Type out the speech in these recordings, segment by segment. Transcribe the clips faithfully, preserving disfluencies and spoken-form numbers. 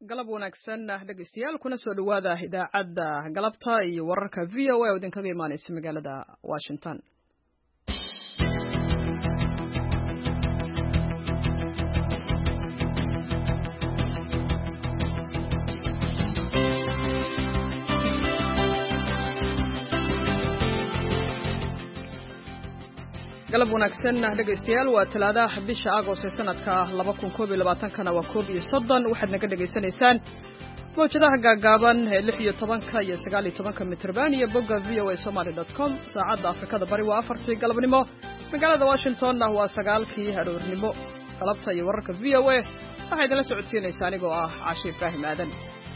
galab wanaagsan dhegeystayaal kuna soo dhawaada idaacadda galabta iyo wararka V O A oo idinkaga imaanaysa magaalada Washington. galab wanaagsan dhegeystayaal waa talaadaha bisha Agosto sanadka laba kun iyo labaatan kana waa koob iyo soddon waxaad naga dhageysanaysaan mowjadaha gaagaaban ee lix iyo toban iyo sagaal iyo toban mitirban iyo bogga v o a somali dot com saacadda Afrikada bari waa afartii galabnimo magaalada Washingtonna waa sagaalkii haroornimo galabta iyo wararka V O A waxay idinla socodsiinaysaa anigoo ah Caashi Ibraahim Aadan.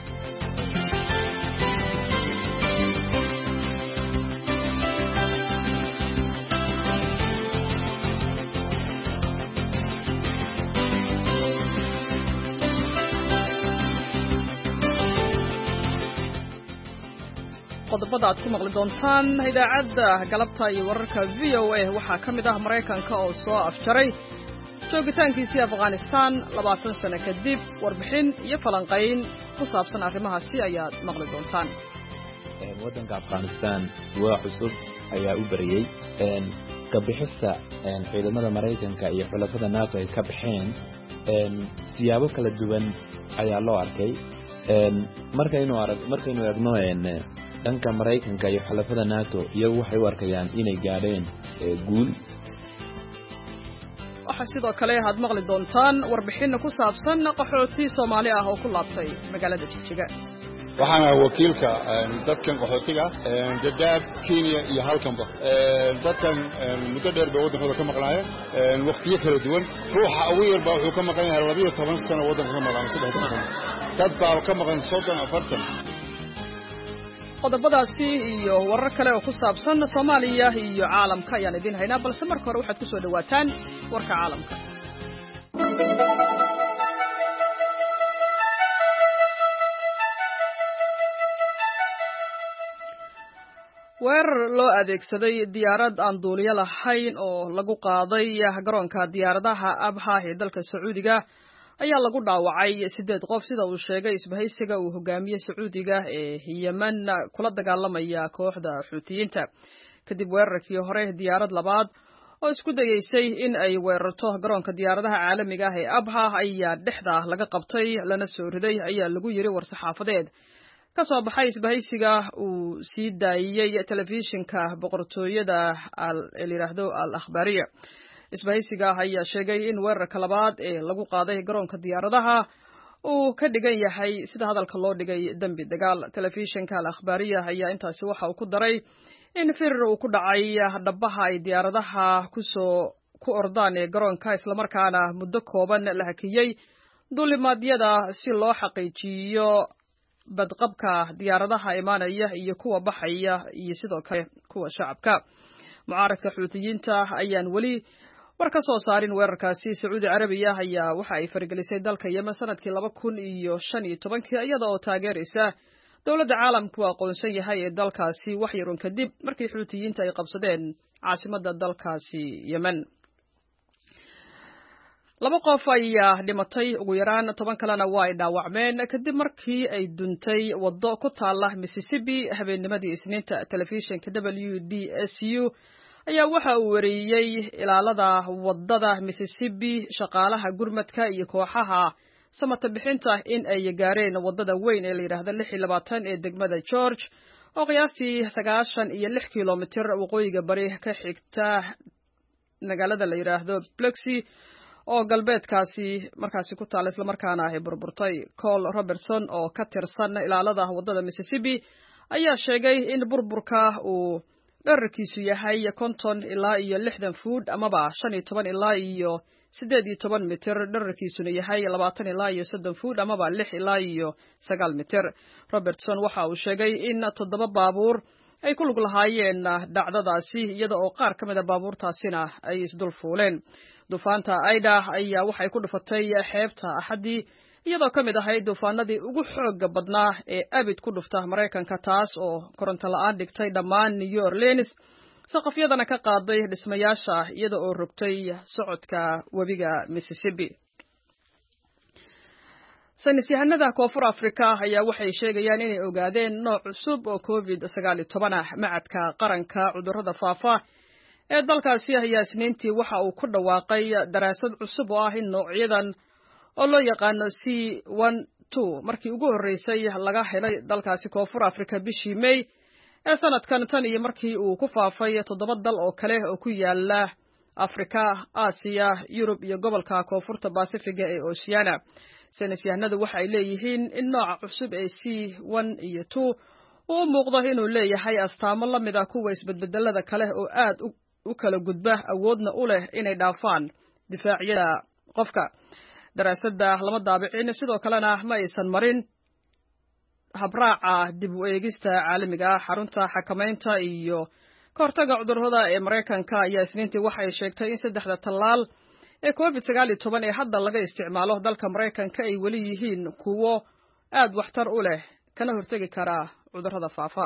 qodobada aad ku maqli doontaan idaacadda galabta iyo wararka V O A waxaa ka mid ah Mareykanka oo soo afjaray joogitaankiisii Afghanistan labaatan sano kadib warbixin iyo falanqayn ku saabsan arrimahaasi ayaad maqli doontaan. waddanka Afghanistan waa cusub ayaa u bariyay ka bixista ciidamada Mareykanka iyo xulafada NATO ay ka baxeen siyaabo kala duwan ayaa loo arkay markaynu arag markaynu eegno dhanka Mareykanka iyo xulafada NATO iyagu waxay u arkayaan inay gaadheen guul. waxa sidoo kale aad maqli doontaan warbixin ku saabsan qaxooti Soomaali ah oo ku laabtay magaalada Jigjiga. waxaana wakiilka dadkan qaxootiga Dadaab Kenya iyo halkanba dadkan muddo dheer bay waddankooda ka maqnaayeen waqtiyo kala duwan ruuxa ugu yar baa wuxuu ka maqan yahay laba iyo toban sano waddanka ka maqnaa saddex sano dad baa ka maqan soddon afartan. qodobadaasi iyo warar kale oo ku saabsan Soomaaliya iyo caalamka ayaan idin haynaa balse marka hore waxaad ku soo dhawaataan warka caalamka. weerar loo adeegsaday diyaarad aan duuliyo lahayn oo lagu qaaday garoonka diyaaradaha Abha ee dalka Sacuudiga ayaa lagu dhaawacay sideed qof sida uu sheegay isbahaysiga uu hogaamiyay Sacuudiga ee Yemen kula dagaalamaya kooxda Xuutiyiinta kadib weerarkii hore diyaarad labaad oo isku dayeysay in ay weerarto garoonka diyaaradaha caalamiga ah ee Abha ayaa dhexda laga qabtay lana soo riday ayaa lagu yiri war-saxaafadeed ka soo baxay isbahaysiga uu sii daayay telefishinka boqortooyada al-Iraahdo al-Akhbariya. isbahaysiga ayaa sheegay in weerarka labaad ee lagu qaaday garoonka diyaaradaha uu ka dhigan yahay sida hadalka loo dhigay dambi dagaal. telefishinka al-Akhbariya ayaa intaasi waxa uu ku daray in firir uu ku dhacay dhabaha ay diyaaradaha ku soo ku ordaan ee garoonka isla markaana muddo kooban la hakiyay duulimaadyada si loo xaqiijiyo badqabka diyaaradaha imaanaya iyo kuwa baxaya iyo sidoo kale kuwa shacabka. mucaaradka Xuutiyiinta ayaan wali war ka soo saarin weerarkaasi. Sacuudi Carabiya ayaa waxa ay faragelisay dalka Yemen sanadkii laba kun iyo shan iyo toban iyada oo taageeraysa dawladda caalamku aqoonsan yahay ee dalkaasi wax yar kadib markii Xuutiyiinta ay qabsadeen caasimadda dalkaasi Yemen. laba qof ayaa dhimatay ugu yaraan toban kalena waa ay dhaawacmeen kadib markii ay duntay waddo ku taala Mississippi habeennimadii Isniinta. telefishinka W D S U ayaa waxa uu wariyay ilaalada waddada Mississippi shaqaalaha gurmadka iyo kooxaha samata bixinta in ay gaareen waddada weyn ee la yiraahdo lix iyo labaatan ee degmada George oo qiyaastii sagaashan iyo lix kiiloomitir waqooyiga bari ka xigta magaalada la yiraahdo Biloxi oo galbeedkaasi markaasi ku taal isla markaana ay burburtay. Cole Robertson oo ka tirsan ilaalada waddada Mississippi ayaa sheegay in burburka uu dhererkiisu yahay konton ilaa iyo lixdan fuud amaba shan iyo toban ilaa iyo siddeed iyo toban mitir dhererkiisuna yahay labaatan ilaa iyo soddon fuud amaba lix ilaa iyo sagaal mitir. Robertson waxa uu sheegay in toddoba baabuur ay ku lug lahaayeen dhacdadaasi iyada oo qaar ka mid ah baabuurtaasina ay isdul fuuleen. duufaanta Aida ayaa waxay ku dhufatay xeebta Axadii iyadoo ka mid ahayd duufaanadii ugu xooga badnaa ee abid ku dhufta Mareykanka taas oo koronto la'aan dhigtay dhammaan New Orleans saqafyadana ka qaaday dhismayaasha iyada oo rogtay socodka webiga Mississippi. saynis yahanada koonfur afrika ayaa waxay sheegayaan inay ogaadeen nooc cusub oo covid sagaal iyo toban ah. macadka qaranka cudurrada faafa ee dalkaasi ayaa isniintii waxa uu ku dhawaaqay daraasad cusub oo ah in noocyadan oo loo yaqaano c one two markii ugu horreysay laga helay dalkaasi koonfur afrika bishii May ee sanadkan, tan iyo markii uu ku faafay toddoba dal oo kale oo ku yaala Afrika, Aasiya, Yurub iyo gobolka koonfurta Basifiga ee Oceania. saynis yahanadu waxa ay leeyihiin in nooca cusub ee c one iyo two uu muuqdo inuu leeyahay astaamo la mid ah kuwa isbedbedelada kale oo aad u kala gudba, awoodna u leh inay dhaafaan difaacyada qofka. daraasadda lama daabicin, sidoo kalena ma aysan marin habraaca dib u eegista caalamiga ah. xarunta xakamaynta iyo ka hortagga cudurrada ee Maraykanka ayaa isniintii waxa ay sheegtay in saddexda tallaal ee covid sagaal iyo toban ee hadda laga isticmaalo dalka Maraykanka ay weli yihiin kuwo aad waxtar u leh kana hortagi kara cudurrada faafa.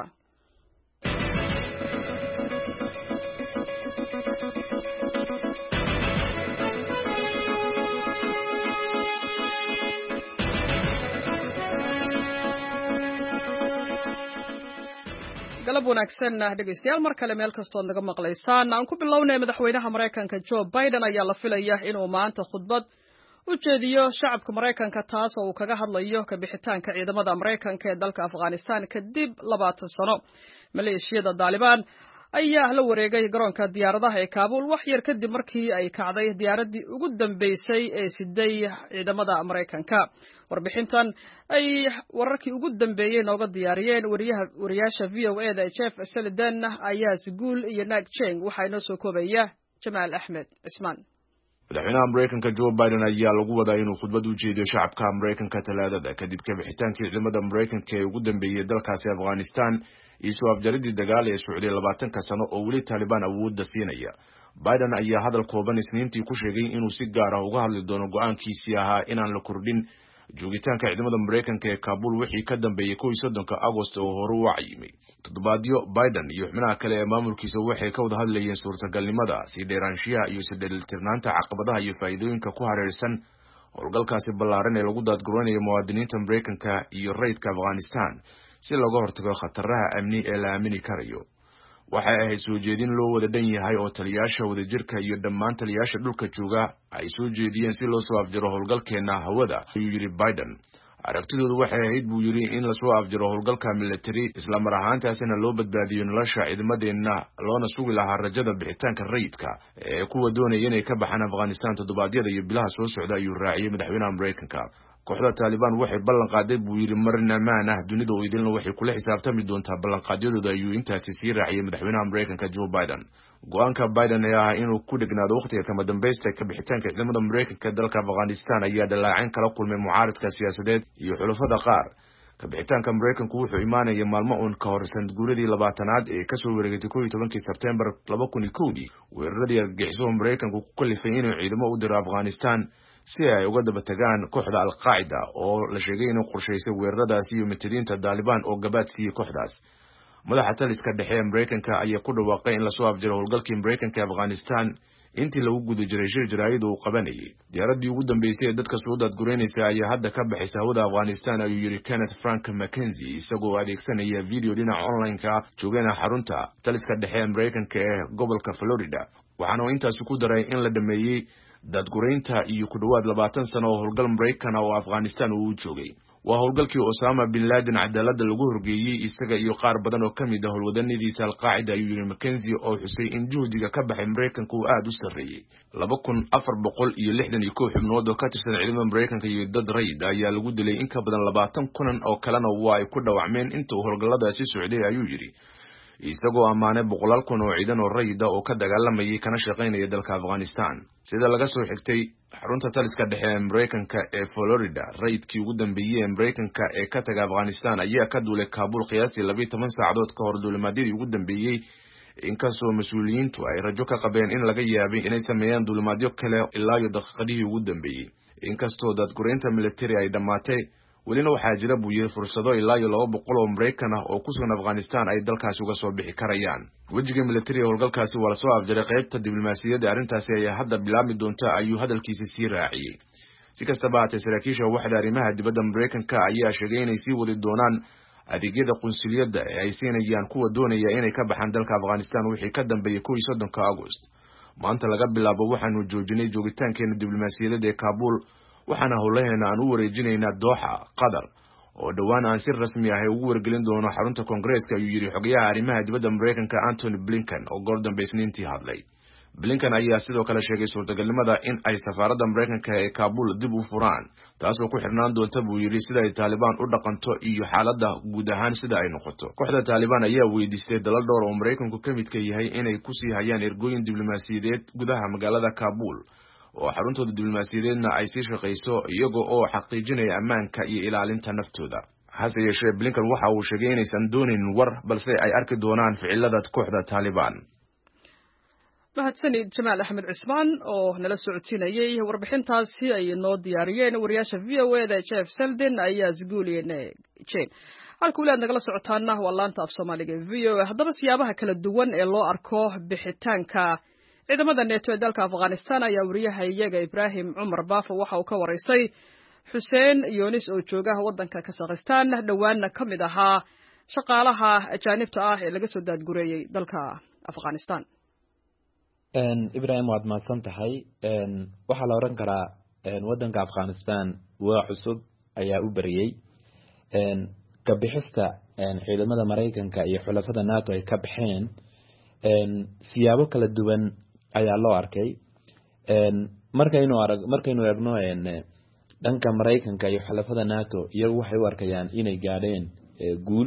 galab wanaagsan dhegeystayaal, mar kale meel kastoo naga maqlaysaan. aan ku bilownay madaxweynaha Maraykanka Joe Biden ayaa la filaya inuu maanta khudbad u jeediyo shacabka Maraykanka, taas oo uu kaga hadlayo ka bixitaanka ciidamada Maraykanka ee dalka Afghanistan kadib labaatan sano. maleeshiyada Taliban ayaa la wareegay garoonka diyaaradaha ee Kabul wax yar kadib markii ay kacday diyaaradii ugu dambeysay ee siday ciidamada Maraykanka. warbixintan ay wararkii ugu dambeeyay nooga diyaariyeen wariyaha wariyaasha V O A da Jeff Selden ayaa Siguul iyo Nag Cheng waxa inoo soo koobaya Jamaal Axmed Ismaan. madaxweynaha Maraykanka Joe Biden ayaa lagu wadaa inuu khudbad u jeediyo shacabka Maraykanka Talaadada kadib ka bixitaankii ciidamada Maraykanka ee ugu dambeeyay dalkaasi Afghanistan iyo soo afjaridii dagaal ee socday labaatanka sano oo weli Taliban awoodda siinaya. Biden ayaa hadal kooban isniintii ku sheegay inuu si gaar ah uga hadli doono go'aankiisii ahaa inaan la kordhin joogitaanka ciidamada Maraykanka ee Kabul wixii ka dambeeyay kow iyo soddonka Agost oo hore u wacayimay. toddobaadyo Biden iyo xubnaha kale ee maamulkiisa waxay ka wada hadlayeen suurtagalnimada sii dheeraanshiyaha iyo sii dheelitirnaanta caqabadaha iyo faa'iidooyinka ku hareeraysan howlgalkaasi ballaaran ee lagu daadguranayo muwaadiniinta Maraykanka iyo rayidka Afghanistan si looga hortago khataraha amni ee la aamini karayo. waxay ahayd soo jeedin loo wada dhan yahay oo taliyaasha wadajirka iyo dhammaan taliyaasha dhulka jooga ay soo jeediyeen si loo soo afjaro howlgalkeena hawada, ayuu yidhi Biden. aragtidoodu waxay ahayd buu yidhi in lasoo afjaro howlgalka military isla mar ahaantaasina loo badbaadiyo nolosha ciidamadeenna loona sugi lahaa rajada bixitaanka rayidka ee kuwa doonaya inay ka baxaan Afghanistan toddobaadyada iyo bilaha soo socda, ayuu raaciyay madaxweynaha Maraykanka. kooxda Taliban waxay ballan qaaday buu yidhi marna maana dunida oo idilna waxay kula xisaabtami doontaa ballanqaadyadooda, ayuu intaasi sii raaciyay madaxweynaha Maraykanka Joe Biden. go'aanka Biden ee ah inuu ku dhignaado waqtiga kama dambaysta ka bixitaanka ciidamada Maraykanka dalka Afghanistan ayaa dhaleecayn kala kulmay mucaaradka siyaasadeed iyo xulafada qaar. ka bixitaanka Maraykanku wuxuu imaanaya maalmo uun ka hor sanadguuradii labaatanaad ee kasoo wareegatay kow iyo tobankii Sebtembar laba kun iyo kow weeraradii argagixisada Maraykanku ku kalifay inuu ciidamo u diro Afghanistan si ay uga daba tagaan kooxda Al-Qaeda oo la sheegay inuu qorshaysay weeraradaasi iyo mataliinta Taliban oo gabaad siiyay kooxdaas. madaxa taliska dhexe ee Maraykanka ayaa ku dhawaaqay in la soo afjaro howlgalkii Maraykanka ee Afghanistan intii lagu guda jiray shir jaraa'id uu qabanayay. diyaaradii ugu dambeysay ee dadka soo daadgureynaysa ayaa hadda ka baxaysa hawada Afghanistan, ayuu yidhi Kenneth Frank McKenzie isagoo adeegsanaya video dhinaca online-ka joogana xarunta taliska dhexe ee Maraykanka ee gobolka Florida. waxaana uu intaasi ku daray in la dhameeyay daadgureynta iyo ku dhawaad labaatan sano oo howlgal Maraykan oo Afghanistan uu joogay. waa howlgalkii Osama bin Laden cadaaladda lagu horgeeyay isaga iyo qaar badan oo kamid ah howlwadanidiisa Al-Qaeda, ayuu yidhi McKenzie oo xusay in juhdiga ka baxay Maraykanka uu aad u sarreeyay. laba kun afar boqol iyo lixdan iyo kow xubnood oo ka tirsan ciidamada Maraykanka iyo dad rayid ayaa lagu dilay, in ka badan labaatan kunan oo kalena waa ay ku dhawacmeen inta uu howlgalladaasi socday, ayuu yidhi, isagoo ammaanay boqolaal kun oo ciidan oo rayid ah oo ka dagaalamayay kana shaqaynaya dalka Afghanistan. sida laga soo xigtay xarunta taliska dhexe ee Maraykanka ee Florida, rayidkii ugu dambeeyay ee Maraykanka ee ka taga Afghanistan ayaa ka duulay Kabul qiyaastii laba iyo toban saacadood ka hor duulimaadyadii ugu dambeeyay, inkastoo mas'uuliyiintu ay rajo ka qabeen in laga yaabay inay sameeyaan duulimaadyo kale ilaa iyo daqiiqadihii ugu dambeeyay. inkastoo daadgureynta military ay dhammaatay, welina waxaa jira buu yiri fursado ilaa iyo laba boqol oo Maraykan ah oo ku sugan Afghanistan ay dalkaasi uga soo bixi karayaan. wejiga military howlgalkaasi waa la soo afjaray qaybta diblomaasiyadda, arrintaasi ayaa hadda bilaabmi doonta, ayuu hadalkiisa sii raaciyay. si kastaba haatee saraakiisha waxda arrimaha dibadda maraykanka ayaa sheegay inay sii wadi doonaan adeegyada qunsuliyadda ee ay siinayaan kuwa doonaya inay ka baxaan dalka Afghanistan wixii ka dambeeyay kow iyo soddonka August. maanta laga bilaabo waxaanu joojinay joogitaankeena diblomaasiyadeed ee Kabul waxaana howlaheena aan u wareejinaynaa Doha, Qatar, oo dhawaan aan si rasmi ah ugu wargelin doono xarunta Koongareeska ayuu yiri xogayaha arrimaha dibadda Mareykanka Antony Blinken oo goor dambe Isniintii hadlay. Blinken ayaa sidoo kale sheegay suurtagalnimada in ay safaaradda Mareykanka ee Kabul dib u furaan, taasoo ku xirnaan doonta buu yiri sida ay Taliban u dhaqanto iyo xaaladda guud ahaan sida ay noqoto. Kooxda Taliban ayaa weydiistay dalal dhowr oo Mareykanku ka mid ka yahay inay ku sii hayaan ergooyin diblomaasiyadeed gudaha magaalada Kabul, oo xaruntooda diblomaasiyadeedna ay sii shaqeyso iyaga oo xaqiijinaya ammaanka iyo ilaalinta naftooda. hase yeeshee Blinken waxa uu sheegay inaysan doonin war balse ay arki doonaan ficilada kooxda Taliban. mahadsanid Jamaal Axmed Cismaan oo nala socodsiinayay warbixintaasi ay noo diyaariyeen wariyaasha V O A da Jeff Selden ayaa isguuliyeen jeen halka walaad nagala socotaana waa laanta af Soomaaliga V O A. haddaba siyaabaha kala duwan ee loo arko bixitaanka ciidamada NATO ee dalka Afghanistan ayaa wariyaha iyaga Ibrahim Cumar Baafo waxa uu ka wareysay Xuseen Yoonis oo jooga wadanka Kazakhstan dhawaana kamid ahaa shaqaalaha ajaanibta ah ee laga soo daadgureeyay dalka Afghanistan. een Ibrahim waad maasan tahay een waxa la oran karaa een wadanka Afghanistan waa cusub ayaa u bariyay een ka bixista een ciidamada Mareykanka iyo xulafada NATO ay ka baxeen een siyaabo kala duwan ayaa loo arkay een markaynu arag markaynu eegno een dhanka Mareykanka iyo xulafada NATO iyagu waxay u arkayaan inay gaadheen guul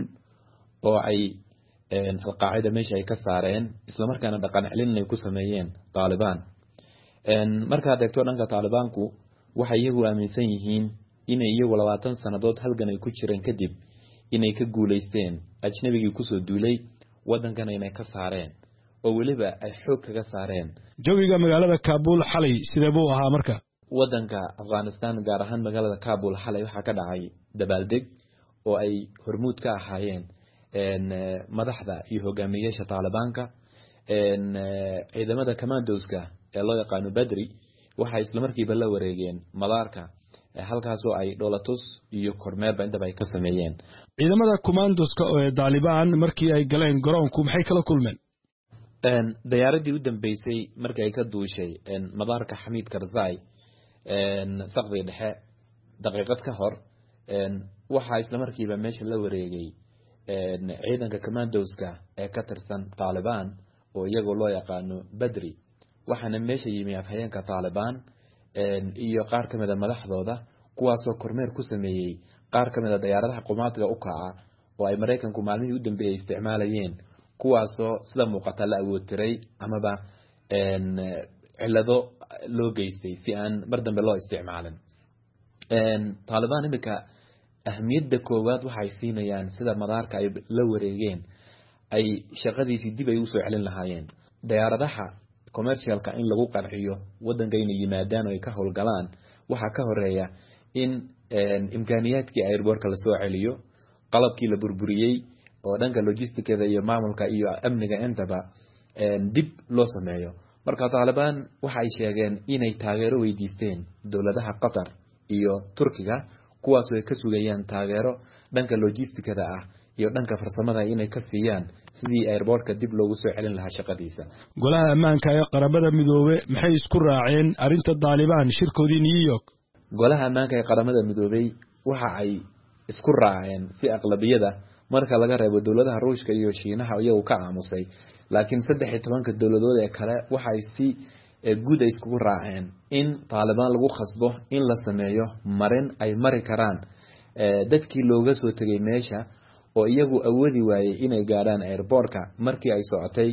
oo ay een al-Qaacida meesha ay ka saareen isla markaana dhaqan celin ay ku sameeyeen Taliban. een marka adeegto dhanka Talibanku waxay iyagu aaminsan yihiin inay iyagu labaatan sanadood halgan ay ku jireen kadib inay ka guuleysteen ajnabigii ku soo duulay wadankan inay ka saareen oo waliba ay xoog kaga saareen. jawiga magaalada Kabul xalay sidee buu ahaa marka? wadanka Afghanistan gaar ahaan magaalada Kabul xalay waxa ka dhacay dabaaldeg oo ay hormuud ka ahaayeen een madaxda iyo hogaamiyaasha Talibanka een ciidamada commandoska ee loo yaqaan Badri waxa isla markiiba la wareegeen madaarka halkaas oo ay dowlatus iyo kormeer inta ay ka sameeyeen. ciidamada commandoska ee Taliban markii ay galeen garoonku maxay kala kulmeen? een diyaaradii u dambeysay markii ay ka duushay een madaarka Hamid Karzai een saqdi dhexe daqiiqad ka hor een waxa isla markiiba meesha la wareegay een ciidanka commandoska ee ka tirsan Taliban oo iyagu loo yaqaano Badri waxaana meesha yimi afhayeenka Taliban een iyo qaar kamid ah madaxdooda kuwaas oo kormeer ku sameeyay qaar kamid ah diyaaradaha qumaatiga u kaca oo ay Mareykanku maalmihii u dambeeyay isticmaalayeen kuwaas oo sida muuqata la awood tiray amaba een cilado loo geystay si aan mar dambe loo isticmaalin. een Taliban imika ahmiyadda koowaad waxay siinayaan sida madaarka ay la wareegeen ay shaqadiisii dib ay u soo celin lahaayeen. diyaaradaha commercialka in lagu qanciyo wadanka inay yimaadaan oo ay ka howlgalaan waxa ka horeeya in imkaaniyaadkii airportka la soo celiyo, qalabkii la burburiyay oo dhanka logisticada iyo maamulka iyo amniga intaba dib loo sameeyo. marka Taliban waxa ay sheegeen inay taageero weydiisteen dawladaha Qatar iyo Turkiga kuwaas oo ay ka sugayaan taageero dhanka logisticada ah iyo dhanka farsamada inay ka siiyaan sidii airportka dib loogu soo celin lahaa shaqadiisa. golaha ammaanka ee qaramada midoobay maxay isku raaceen arinta Taliban shirkoodii New York? golaha ammaanka ee qaramada midoobay waxa ay isku raaceen si aqlabiyada marka laga reebo dawladaha Ruushka iyo Shiinaha iyagu ka aamusay, laakiin saddex iyo toban dawladood ee kale waxa ay si guud ay isku raaceen in Taliban lagu khasbo in la sameeyo marin ay mari karaan dadkii looga soo tagay meesha oo iyagu awoodi waayay inay gaaraan airportka markii ay socotay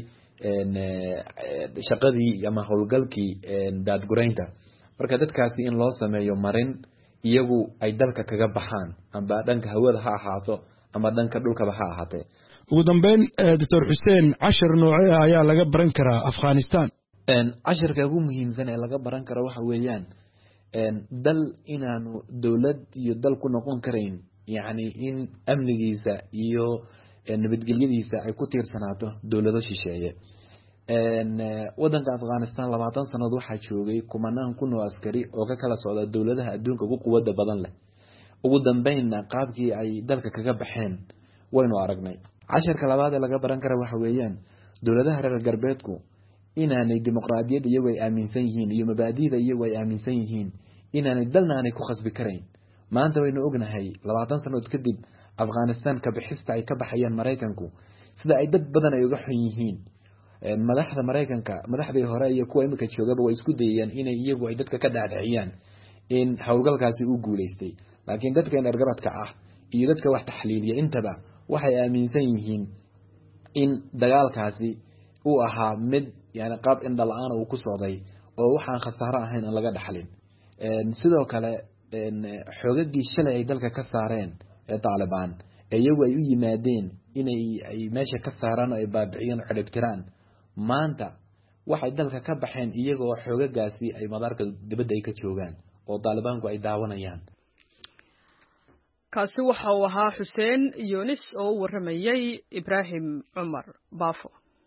shaqadii ama howlgalkii daadgureynta. marka dadkaasi in loo sameeyo marin iyagu ay dalka kaga baxaan amba dhanka hawada ha ahaato ama dhanka dhulkaba ha ahaatee. ugu dambeyn Doctor Xuseen cashar noocee ayaa laga baran karaa Afghanistan? een casharka ugu muhiimsan ee laga baran karo waxa weeyaan een dal inaanu dawlad iyo dal ku noqon karayn yani in amnigiisa iyo nabadgelyadiisa ay ku tiirsanaato dawlado shisheeye. waddanka Afghanistan labaatan sanadood waxaa joogay kumanaan kun oo askari oo ka kala socda dawladaha adduunka ugu quwadda badan leh ugu dambeynna qaabkii ay dalka kaga baxeen waynu aragnay casharka labaad ee laga baran karo waxa weeyaan dawladaha reer galbeedku inaanay dimuqraadiyad iyagu ay aaminsan yihiin iyo mabaadi'da iyagu ay aaminsan yihiin inaanay dalna aanay ku khasbi karayn maanta waynu ognahay labaatan sanadood kadib Afghanistan ka bixista ay ka baxayaan Mareykanku sida ay dad badan ay uga xun yihiin madaxda Mareykanka madaxdii hore iyo kuwa imika joogaba way isku dayayaan inay iyagu ay dadka ka dhaadhiciyaan in hawlgalkaasi uu guuleystay laakiin dadka in ergaradka ah iyo dadka wax taxliiliya intaba waxay aaminsan yihiin in dagaalkaasi uu ahaa mid yani qaab indha la'aan uu ku socday oo waxaan khasaaro ahayn aan laga dhaxlin sidoo kale xoogagii shalay ay dalka ka saareen ee Taliban iyagu ay u yimaadeen inay ay meesha ka saaraan oo ay baabiciyaan xidhibtiraan maanta waxay dalka ka baxeen iyagoo xoogagaasi ay madaarka dibadda ay ka joogaan oo Talibanku ay daawanayaan kaasi waxa uu ahaa Xuseen Yunis oo waramayay Ibrahim Umar Baafo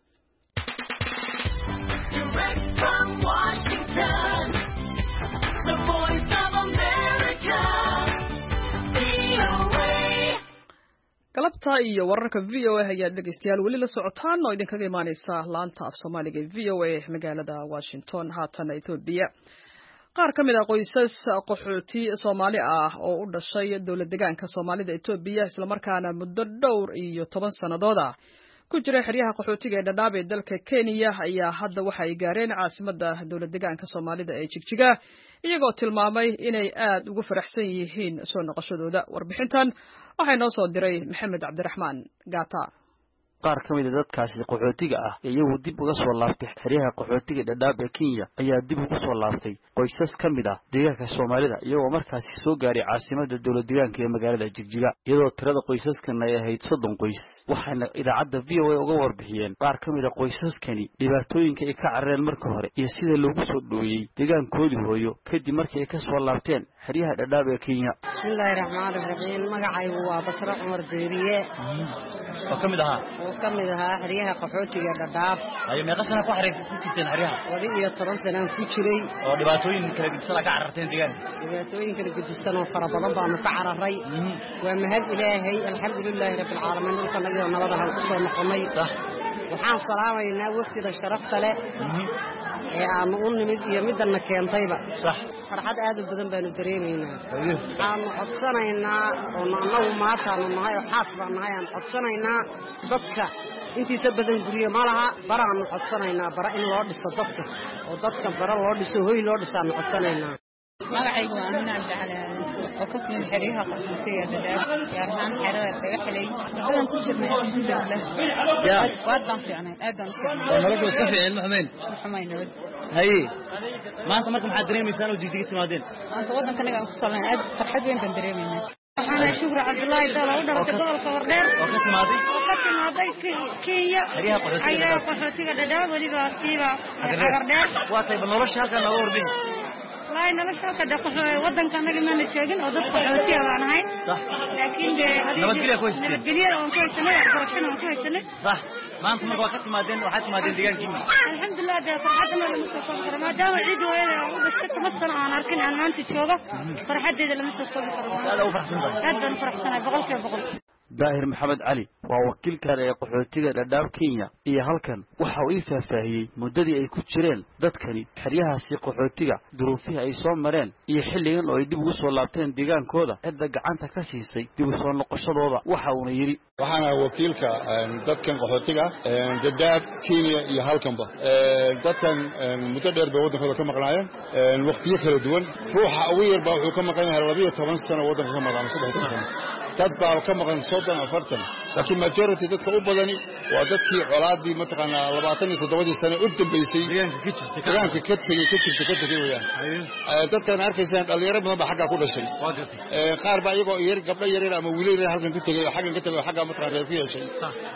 galabta iyo wararka V O A ayaa dhageystayaal weli la socotaan oo idinkaga imaaneysa laanta af Soomaaliga V O A magaalada Washington haatan Ethiopia qaar ka mid ah qoysas qaxooti Soomaali ah oo u dhashay dawlad deegaanka Soomaalida Ethiopia isla markaana muddo dhowr iyo toban sanadood ah ku jira xeryaha qaxootiga ee Dadaab ee dalka Kenya ayaa hadda waxa ay gaareen caasimadda dawlad deegaanka Soomaalida ee Jigjiga iyagoo tilmaamay inay aad ugu faraxsan yihiin soo noqoshadooda warbixintan waxay noo soo diray Maxamed Cabdiraxmaan Gaata qaar ka mid ah dadkaasi qaxootiga ah iyagu dib uga soo laaftay xeryaha qaxootiga Dadaab ee Kenya ayaa dib uga soo laaftay qoysas ka mid ah deegaanka Soomaalida iyagoo markaasi soo gaaray caasimadda dawlad deegaanka ee magaalada Jigjiga iyadoo tirada qoysaskan ay ahayd soddon qoys waxayna idaacadda V O A uga warbixiyeen qaar ka mid ah qoysaskani dhibaatooyinka ay ka carareen marka hore iyo sida loogu soo dhoweeyay deegaankoodii hooyo kadib markii ay ka soo laabteen xeryaha Dadaab ee Kenya bismillaahir rahmaanir rahiim magacaygu waa Basra Umar Deeriye oo kamid aha kamid ahaa xeryaha qaxootiga Dadaab ay meeqa sana ku xareeyay ku jirteen xeryaha wali iyo toban sano ku jiray oo dhibaatooyin kala gedisan ka cararteen deegaanka dhibaatooyin kala gedisan oo fara badan baan ka cararay waa mahad Ilaahay alxamdulilaahi rabbil caalamiin dhulka naga nabada hal ku soo noqonay waxaan salaamaynaa waqtiga sharafta leh ee aan u nimid iyo midana keentayba sax farxad aad u badan baan dareemaynaa aan codsanaynaa oo anagu maanta nahay oo xaas baan nahay aan codsanaynaa dadka intiisa badan guriyo malaha baraan codsanaynaa bara in loo dhiso dadka oo dadka bara loo dhiso hoy loo dhisaan codsanaynaa magacaygu waa Amina Abdicali oo ka timid xeryaha qaxootiga Dadaab gaar ahaan xerada laga xilay badan ku jirnay alxamdulillah wadan fiicnay aadan fiicnay nolosha iska fiicnay maxamed maxamed nabad hay maanta marka maxaad dareemaysaan oo Jigjiga timaadeen maanta wadanka aan ku salnay aad farxad weyn baan dareemaynaa waxaan shukr Cabdullaahi Daalo u dhalatay gobolka Wardheer oo ka timaaday oo ka timaaday Kenya xeryaha qaxootiga Dadaab waliba siiba Wardheer waa tay nolosha halka laga warbixin لا نلشوا كده وطن كان نجي من الشاقين أو ضد حوتي أنا هاي لكن نبتقلي كويس نبتقلي وكويس سنة فرشنا وكويس سنة صح ما أنتم وقت ما دين وحتى ما دين ديان كيمي الحمد لله ده فرحتنا لمستقبل ما دام عيد وين بس كنت مثلا أنا أركن أنا أنت شوقة فرحت ده لمستقبل لا لا فرحتنا هذا فرحتنا بقول كيف بقول daahir maxamed cali waa wakiilka ee qaxootiga Dadaab Kenya iyo halkan waxa uu faahfaahiyay muddadii ay ku jireen dadkani xeryahaasi qaxootiga duruufihi ay soo mareen iyo xilligan oo ay dib ugu soo laabteen deegaankooda cidda gacanta ka siisay dib u soo noqoshadooda waxa uu yiri waxaana wakiilka dadkan qaxootiga Dadaab Kenya iyo halkanba dadkan muddo dheer bay wadankooda ka maqnaayeen waqtiyo kala duwan ruuxa ugu yar baa wuxuu ka maqan yahay laba iyo toban sano wadanka ka maqan saddex sano dad baa ka maqan soddon afartan laakiin majority dadka u badani waa dadkii colaadii mataqaana labaatan iyo toddoba sano u dambeysay deegaanka ka tegay ka jirta ka tegay weeyaan dadkan arkaysaan dhalinyaro badan baa xagga ku dhashay qaar baa iyagoo yar gabdho yar yar ama wiilal yar halkan ku tegay xaggan ka tegay xagga mataqaana reer ku yeeshay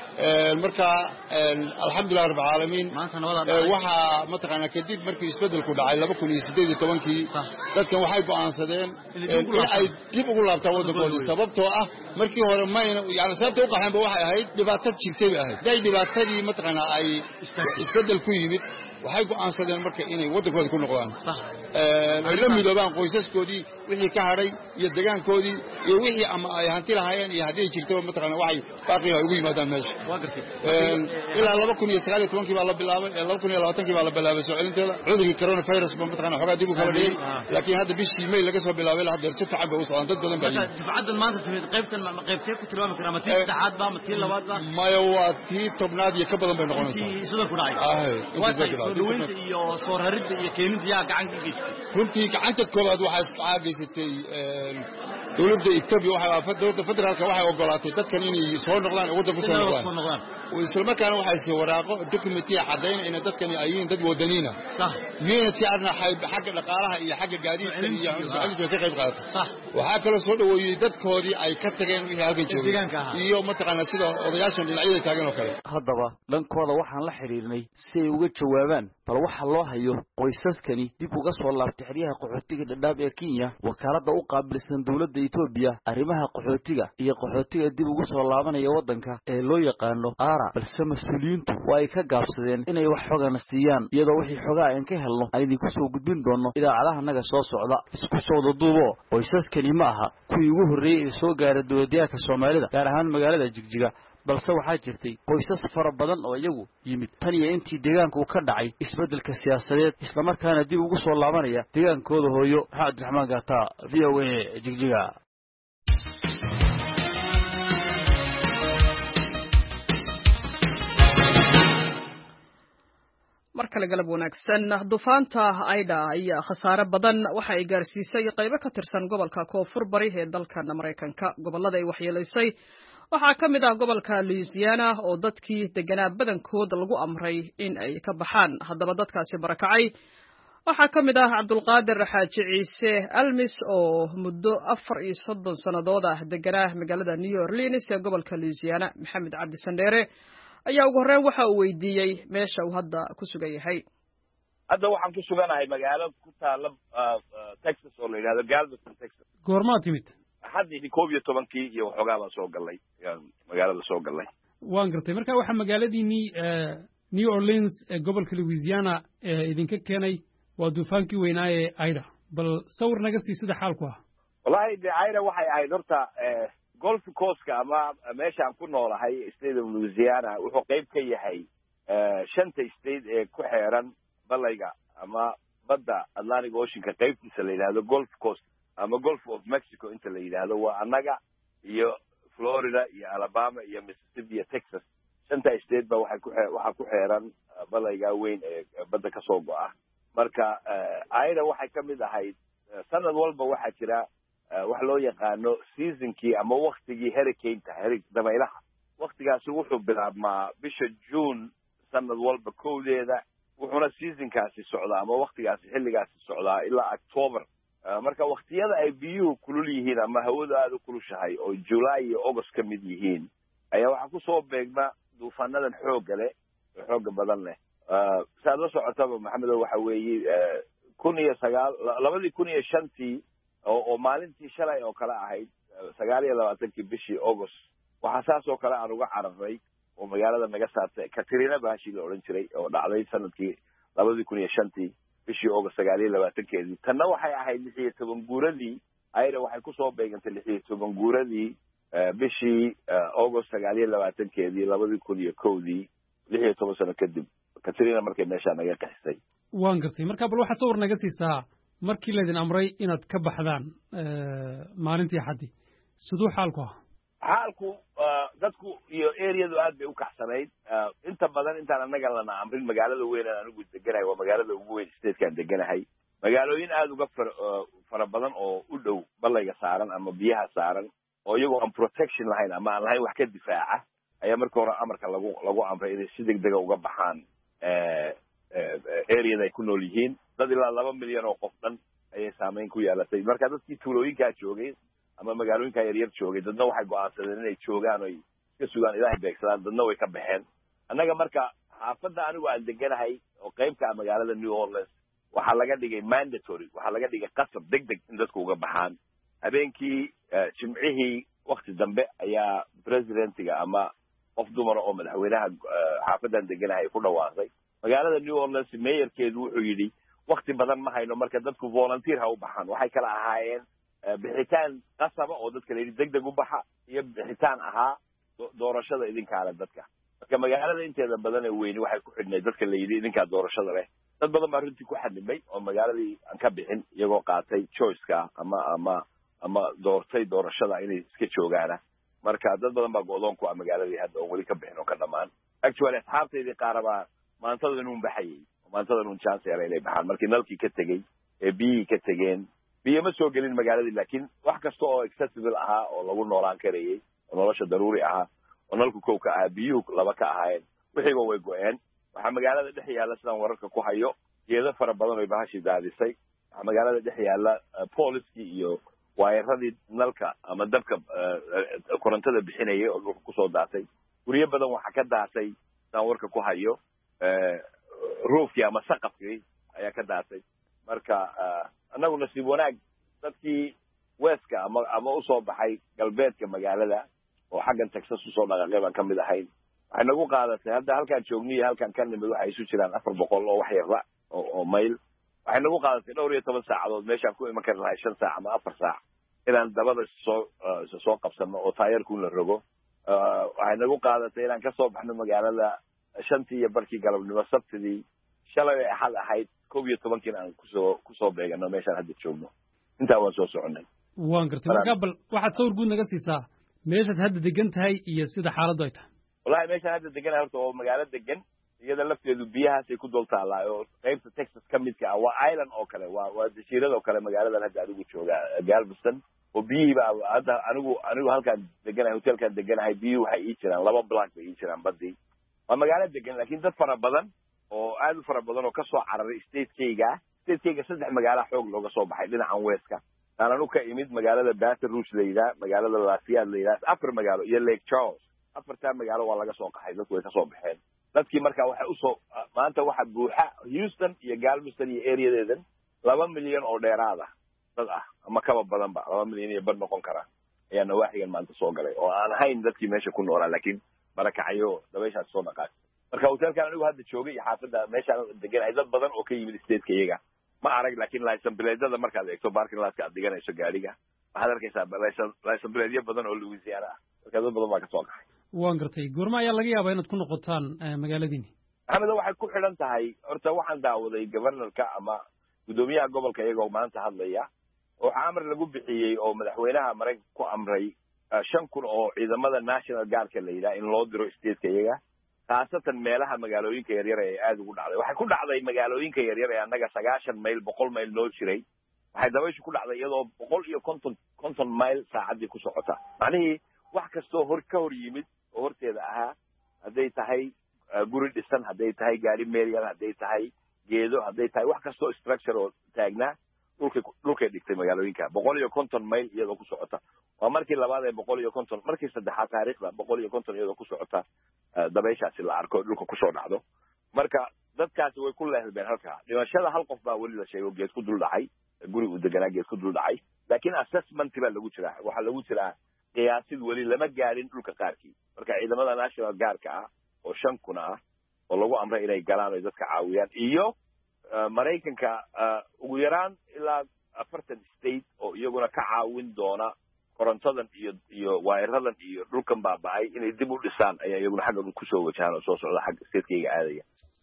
marka alxamdulillah rabbil caalamiin waxa mataqaana kadib markii isbedelku dhacay laba kun iyo siddeed iyo toban dadkan waxay go'aansadeen in ay dib ugu laabtaan wadankooda sababtoo ah markii hore mayna yani sababta u qaxeen ba waxay ahayd dhibaato jirtay bay ahayd day dhibaatadii mataqaana ay isbedel ku yimid waxay go'aansadeen marka inay wadankooda ku noqdaan ay la midoobaan qoysaskoodii wixii ka hadhay iyo deegaankoodii iyo wixii ama ay hanti lahaayeen iyo haddii jirtaba mataqaana waxay baaqi ay ugu yimaadaan meesha ilaa laba kun iyo sagaal iyo tobankii baa la bilaabay laba kun iyo labaatankii baa la bilaabay soo celinteeda cudurkii coronavirus ba mataqaana xogaa dib u kala dhigay laakiin hadda bishii May laga soo bilaabay la hadda si fiican bay u socdaan dad badan baa yimid difacaddan maanta timid qaybtan ma qaybtee ku tilmaami karaa ma tii saddexaad ba ma tii labaad ba maya waa tii tobnaad iyo ka badan bay noqonaysaa sida ku dhacay soo dhaweynta iyo soo raridda iyo keeninta yaa gacan ka geystay runtii gacanta koobaad waxaa iska geysatay dowladda Itoobiya waxa dowladda federaalka waxay ogolaatay dadkan inay soo noqdaan waddan ku soo noqdaan isla markaana waxay sii waraaqo dokumentiya cadeyn in dadkan ay yihiin dad wadaniina sax miyana si arna xagga dhaqaalaha iyo xagga gaadiidka iyo socodka ka qayb qaata sax waxa kale soo dhaweeyay dadkoodii ay ka tageen wixii halkan joogay iyo mataqaana sida odayaashan dhinacyada taagan oo kale haddaba dhankooda waxaan la xiriirnay si ay uga jawaabaan bal waxa loo hayo qoysaskani dib uga soo laabtay xiriyaha qaxootiga dhadhaab ee Kenya wakaaladda u qaabilsan dawladda Itoobiya arrimaha qaxootiga iyo qaxootiga dib ugu soo laabanaya wadanka ee loo yaqaano ara balse mas'uuliyiintu way ka gaabsadeen inay wax xogana siiyaan iyadoo wixii xogaa aan ka helno ay idinku soo gudbin doono idaacadaha naga soo socda isku soo duubo qoysaskani ma aha kuwii ugu horreeyay ee soo gaaray dowladda Soomaalida gaar ahaan magaalada Jigjiga balse waxaa jirtay qoysas fara badan oo iyagu yimid tan iyo intii deegaanku ka dhacay isbeddelka siyaasadeed isla markaana dib ugu soo laabanaya deegaankooda hooyo Cabdiraxmaan Gaata V O A Jigjiga markale galab wanaagsan dufaanta Aida ayaa khasaare badan waxa ay gaarsiisay qaybo ka tirsan gobolka Koonfur Bari ee dalka Mareykanka gobolada ay waxyeelaysay waxaa ka mid ah gobolka Louisiana oo dadkii deganaa badankooda lagu amray in ay ka baxaan haddaba dadkaasi barakacay waxaa ka mid ah Cabdulqaadir Xaaji Ciise Almis oo muddo afar iyo soddon sanadood ah deganaa magaalada New Orleans ee gobolka Louisiana Maxamed Cabdi Sandheere ayaa ugu horreyn waxa uu weydiiyey meesha uu hadda ku sugan yahay hadda waxaan ku suganahay magaalo ku taala Texas oo la yiraahdo Galveston Texas goorma timid haddii koob iyo tobankii iyo waxoogaa baan soo galay magaalada soo galay waan gartay marka waxa magaaladiinii New Orleans ee gobolka Louisiana ee idinka keenay waa duufaankii weynaa ee Aida bal sawir naga sii sida xaalku ah wallahi Aida waxay ahayd horta Gulf Coast ama meesha aan ku noolahay state of Louisiana wuxuu qayb ka yahay shanta state ee ku xeeran balayga ama badda Atlantic Ocean ka qaybtiisa la yiraahdo Gulf Coast ama Gulf of Mexico inta la yiraahdo waa annaga iyo Florida iyo Alabama iyo Mississippi iyo Texas shanta state ba waxay ku waxa ku xeeran balayga weyn ee badda ka soo go'a marka Aida waxay ka mid ahayd sanad walba waxa jira wax loo yaqaano seasonkii ama waqtigii hurricane-ka dabaylaha waqtigaasi wuxuu bilaabmaa bisha June sanad walba kowdeeda wuxuuna seasonkaasi socdaa ama waqtigaasi xilligaasi socdaa ilaa October marka waqtiyada ay biyuhu kulul yihiin ama hawadu aad u kulushahay oo July iyo August ka mid yihiin ayaa waxa ku soo beegma duufaanadan xoog leh xoog badan leh saad la socotaba Maxamed waxa weeye kun iyo sagaal labadii kun iyo shantii oo maalintii shalay oo kala ahayd sagaal iyo labaatankii bishii August waxa saas oo kale aan uga cararnay oo magaalada naga saartay Katrina baashi la oran jiray oo dhacday sanadkii labadii kun iyo shantii bishii August sagaal iyo labaatankeedii tanna waxay ahayd lix iyo toban guuradii ayra waxay ku soo beegantay lix iyo toban guuradii bishii August sagaal iyo labaatankeedii labadii kun iyo kowdii lix iyo toban sano kadib Katrina markay meesha naga qaxisay waan gartay marka bal waxa sawir naga siisaa markii la idin amray inaad ka baxdaan maalintii xaddi sidoo xaalku ah xaalku dadku iyo areadu aad bay u kaxsanayd inta badan intaan anaga lana amrin magaalada weyn aan anigu deganahay waa magaalada ugu weyn statekaan deganahay magaalooyin aad uga fara badan oo u dhow balayga saaran ama biyaha saaran oo iyagoo aan protection lahayn ama aan lahayn wax ka difaaca ayaa marka hore amarka lagu lagu amray inay si degdega uga baxaan areada ay ku nool yihiin dad ilaa laba milyan oo qof dhan ayay saameyn ku yeelatay marka dadkii tuulooyinkaa joogay ama magaalooyinkaa yaryar joogay dadna waxay go'aansadeen inay joogaan oy iska sugaan ilaahay beegsadaan dadna way ka baxeen annaga marka xaafadda anigu aan deganahay oo qaybka ah magaalada New Orleans waxaa laga dhigay mandatory waxaa laga dhigay qasab degdeg in dadku uga baxaan habeenkii jimcihii wakti dambe ayaa presidentiga ama qof dumara oo madaxweynaha xaafadan deganahay ku dhawaaqday magaalada New Orleans mayorkeedu wuxuu yidhi wakti badan ma hayno marka dadku volunteer ha u baxaan waxay kala ahaayeen bixitaan qasaba oo dadka la yidhi degdeg u baxa iyo bixitaan ahaa doorashada idinkaale dadka marka magaalada inteeda badan ee weyni waxay ku xidhnay dadka la yidhi idinkaa doorashada leh dad badan baa runtii ku xadhibay oo magaaladii aan ka bixin iyagoo qaatay choiceka ama ama ama doortay doorashada inay iska joogaana marka dad badan baa go'doon ku ah magaaladii hadda oo weli ka bixin oo ka dhammaan actually asxaabtaydii qaarabaa maantada inuun baxayay maantada inuun chance yara inay baxaan markii nalkii ka tegey ee biyihii ka tegeen biyo ma soo gelin magaaladii laakiin wax kasta oo accessible ahaa oo lagu noolaan karayay oo nolosha daruuri ahaa oo nalku kow ka ahaa biyuhu laba ka ahaayeen wixiiba way go'een waxaa magaalada dhex yaalla sidaan wararka ku hayo geedo fara badan oy bahashii daadisay waxaa magaalada dhex yaalla booliskii iyo waayaradii nalka ama dabka korontada bixinayay oo dhulka kusoo daatay guryo badan waxaa ka daatay sidaan warka ku hayo roofkii ama saqafkii ayaa ka daatay marka annagu nasiib wanaag dadkii weska ama ama usoo baxay galbeedka magaalada oo xaggan Texas usoo dhaqaaqay baan ka mid ahayn waxay nagu qaadatay hadda halkaan joogniyo halkaan ka nimid waxay isu jiraan afar boqol oo wax yarra oo mayl waxay nagu qaadatay dhowr iyo toban saacadood meeshaan ku iman kari lahay shan saac ama afar saac inaan dabada soo soo qabsano oo taayarkuun la rogo waxay nagu qaadatay inaan ka soo baxno magaalada shantii iyo barkii galabnimo sabtidii shalay ay axad ahayd koob iyo tobankiina aan kusoo kusoo beegano meeshaan hadda joogno intaa waan soo soconay waan gartay marka bal waxaad sawir guud naga siisaa meeshaad hadda degan tahay iyo sida xaaladdu ay tahay wallahi meeshaan hadda deganahay horta oo magaalo degan iyada lafteedu biyahaasay ku dul taallaa oo qaybta Texas ka midka ah waa island oo kale waa waa jasiirad oo kale magaaladan hadda adigu jooga Galveston oo biyihiiba hadda anigu anigu halkaan deganahay hotelkaan deganahay biyuhu waxay ii jiraan laba block bay ii jiraan badii waa magaalo degan laakiin dad fara badan oo aad u fara badan oo ka soo cararay stateskayga stateskayga saddex magaalo xoog looga soo baxay dhinacan weska aanan u ka imid magaalada Baton Rouge la yidhaah magaalada Lafayette la yidhaah afar magaalo iyo Lake Charles afartaa magaalo waa laga soo qaxay dadku way ka soo baxeen dadkii marka waxay usoo maanta waxa buuxa Houston iyo Galveston iyo areadeedan laba milyan oo dheeraad ah dad ah ama kaba badanba laba milyan iyo bar noqon kara ayaa nawaaxigan maanta soo galay oo aan ahayn dadkii meesha ku noolaa laakiin barakacayo dabayshaas soo dhaqaaq marka hotelkan anigu hadda joogay iyo xaafadda meeshaan deganahay dad badan oo ka yimid stateka iyaga ma arag laakiin license plate-da markaad eegto parking lot-ka aad dhiganayso gaariga waxaad arkaysaa license plate-yo badan oo Louisiana ah marka dad badan baa ka soo qaxay waan gartay goorma ayaa laga yaabaa inaad ku noqotaan magaaladiini maxamed waxay ku xidhan tahay horta waxaan daawaday governorka ama gudoomiyaha gobolka iyagoo maanta hadlaya oo amar lagu bixiyey oo madaxweynaha Mareykanka ku amray shan kun oo ciidamada national guard-ka la yidhaah in loo diro stateka iyaga khaasatan meelaha magaalooyinka yaryar ee aad ugu dhacday waxay ku dhacday magaalooyinka yaryar ee annaga sagaashan mayl boqol mayl noo jiray waxay dabayshu ku dhacday iyadoo boqol iyo konton konton mayl saacaddii ku socota macnihii wax kastoo hor ka hor yimid oo horteeda ahaa hadday tahay guri dhisan hadday tahay gaari meeryan hadday tahay geedo hadday tahay wax kastoo structure oo taagnaa dhulkay dhulkay dhigtay magaalooyinka boqol iyo konton mayl iyadoo ku socota waa markii labaad ee boqol iyo konton markii saddexaad taariikhda boqol iyo konton iyadoo ku socota dabayshaasi la arko dhulka kusoo dhacdo marka dadkaasi way ku leehbeen halkaa dhimashada hal qof baa weli la sheegay oo geed ku dul dhacay guri uu deganaa geed ku dul dhacay laakiin assessment baa lagu jiraa waxaa lagu jiraa qiyaasid weli lama gaadhin dhulka qaarkii marka ciidamada national guard-ka ah oo shan kuna ah oo lagu amray inay galaan oy dadka caawiyaan iyo Maraykanka ugu yaraan ilaa afartan state oo iyaguna ka caawin doona korontadan iyo iyo waayaradan iyo dhulkan baaba'ay inay dib u dhisaan ayaa iyaguna xagga kusoo wajahaan oo soo socda xagga stateskayga aadaya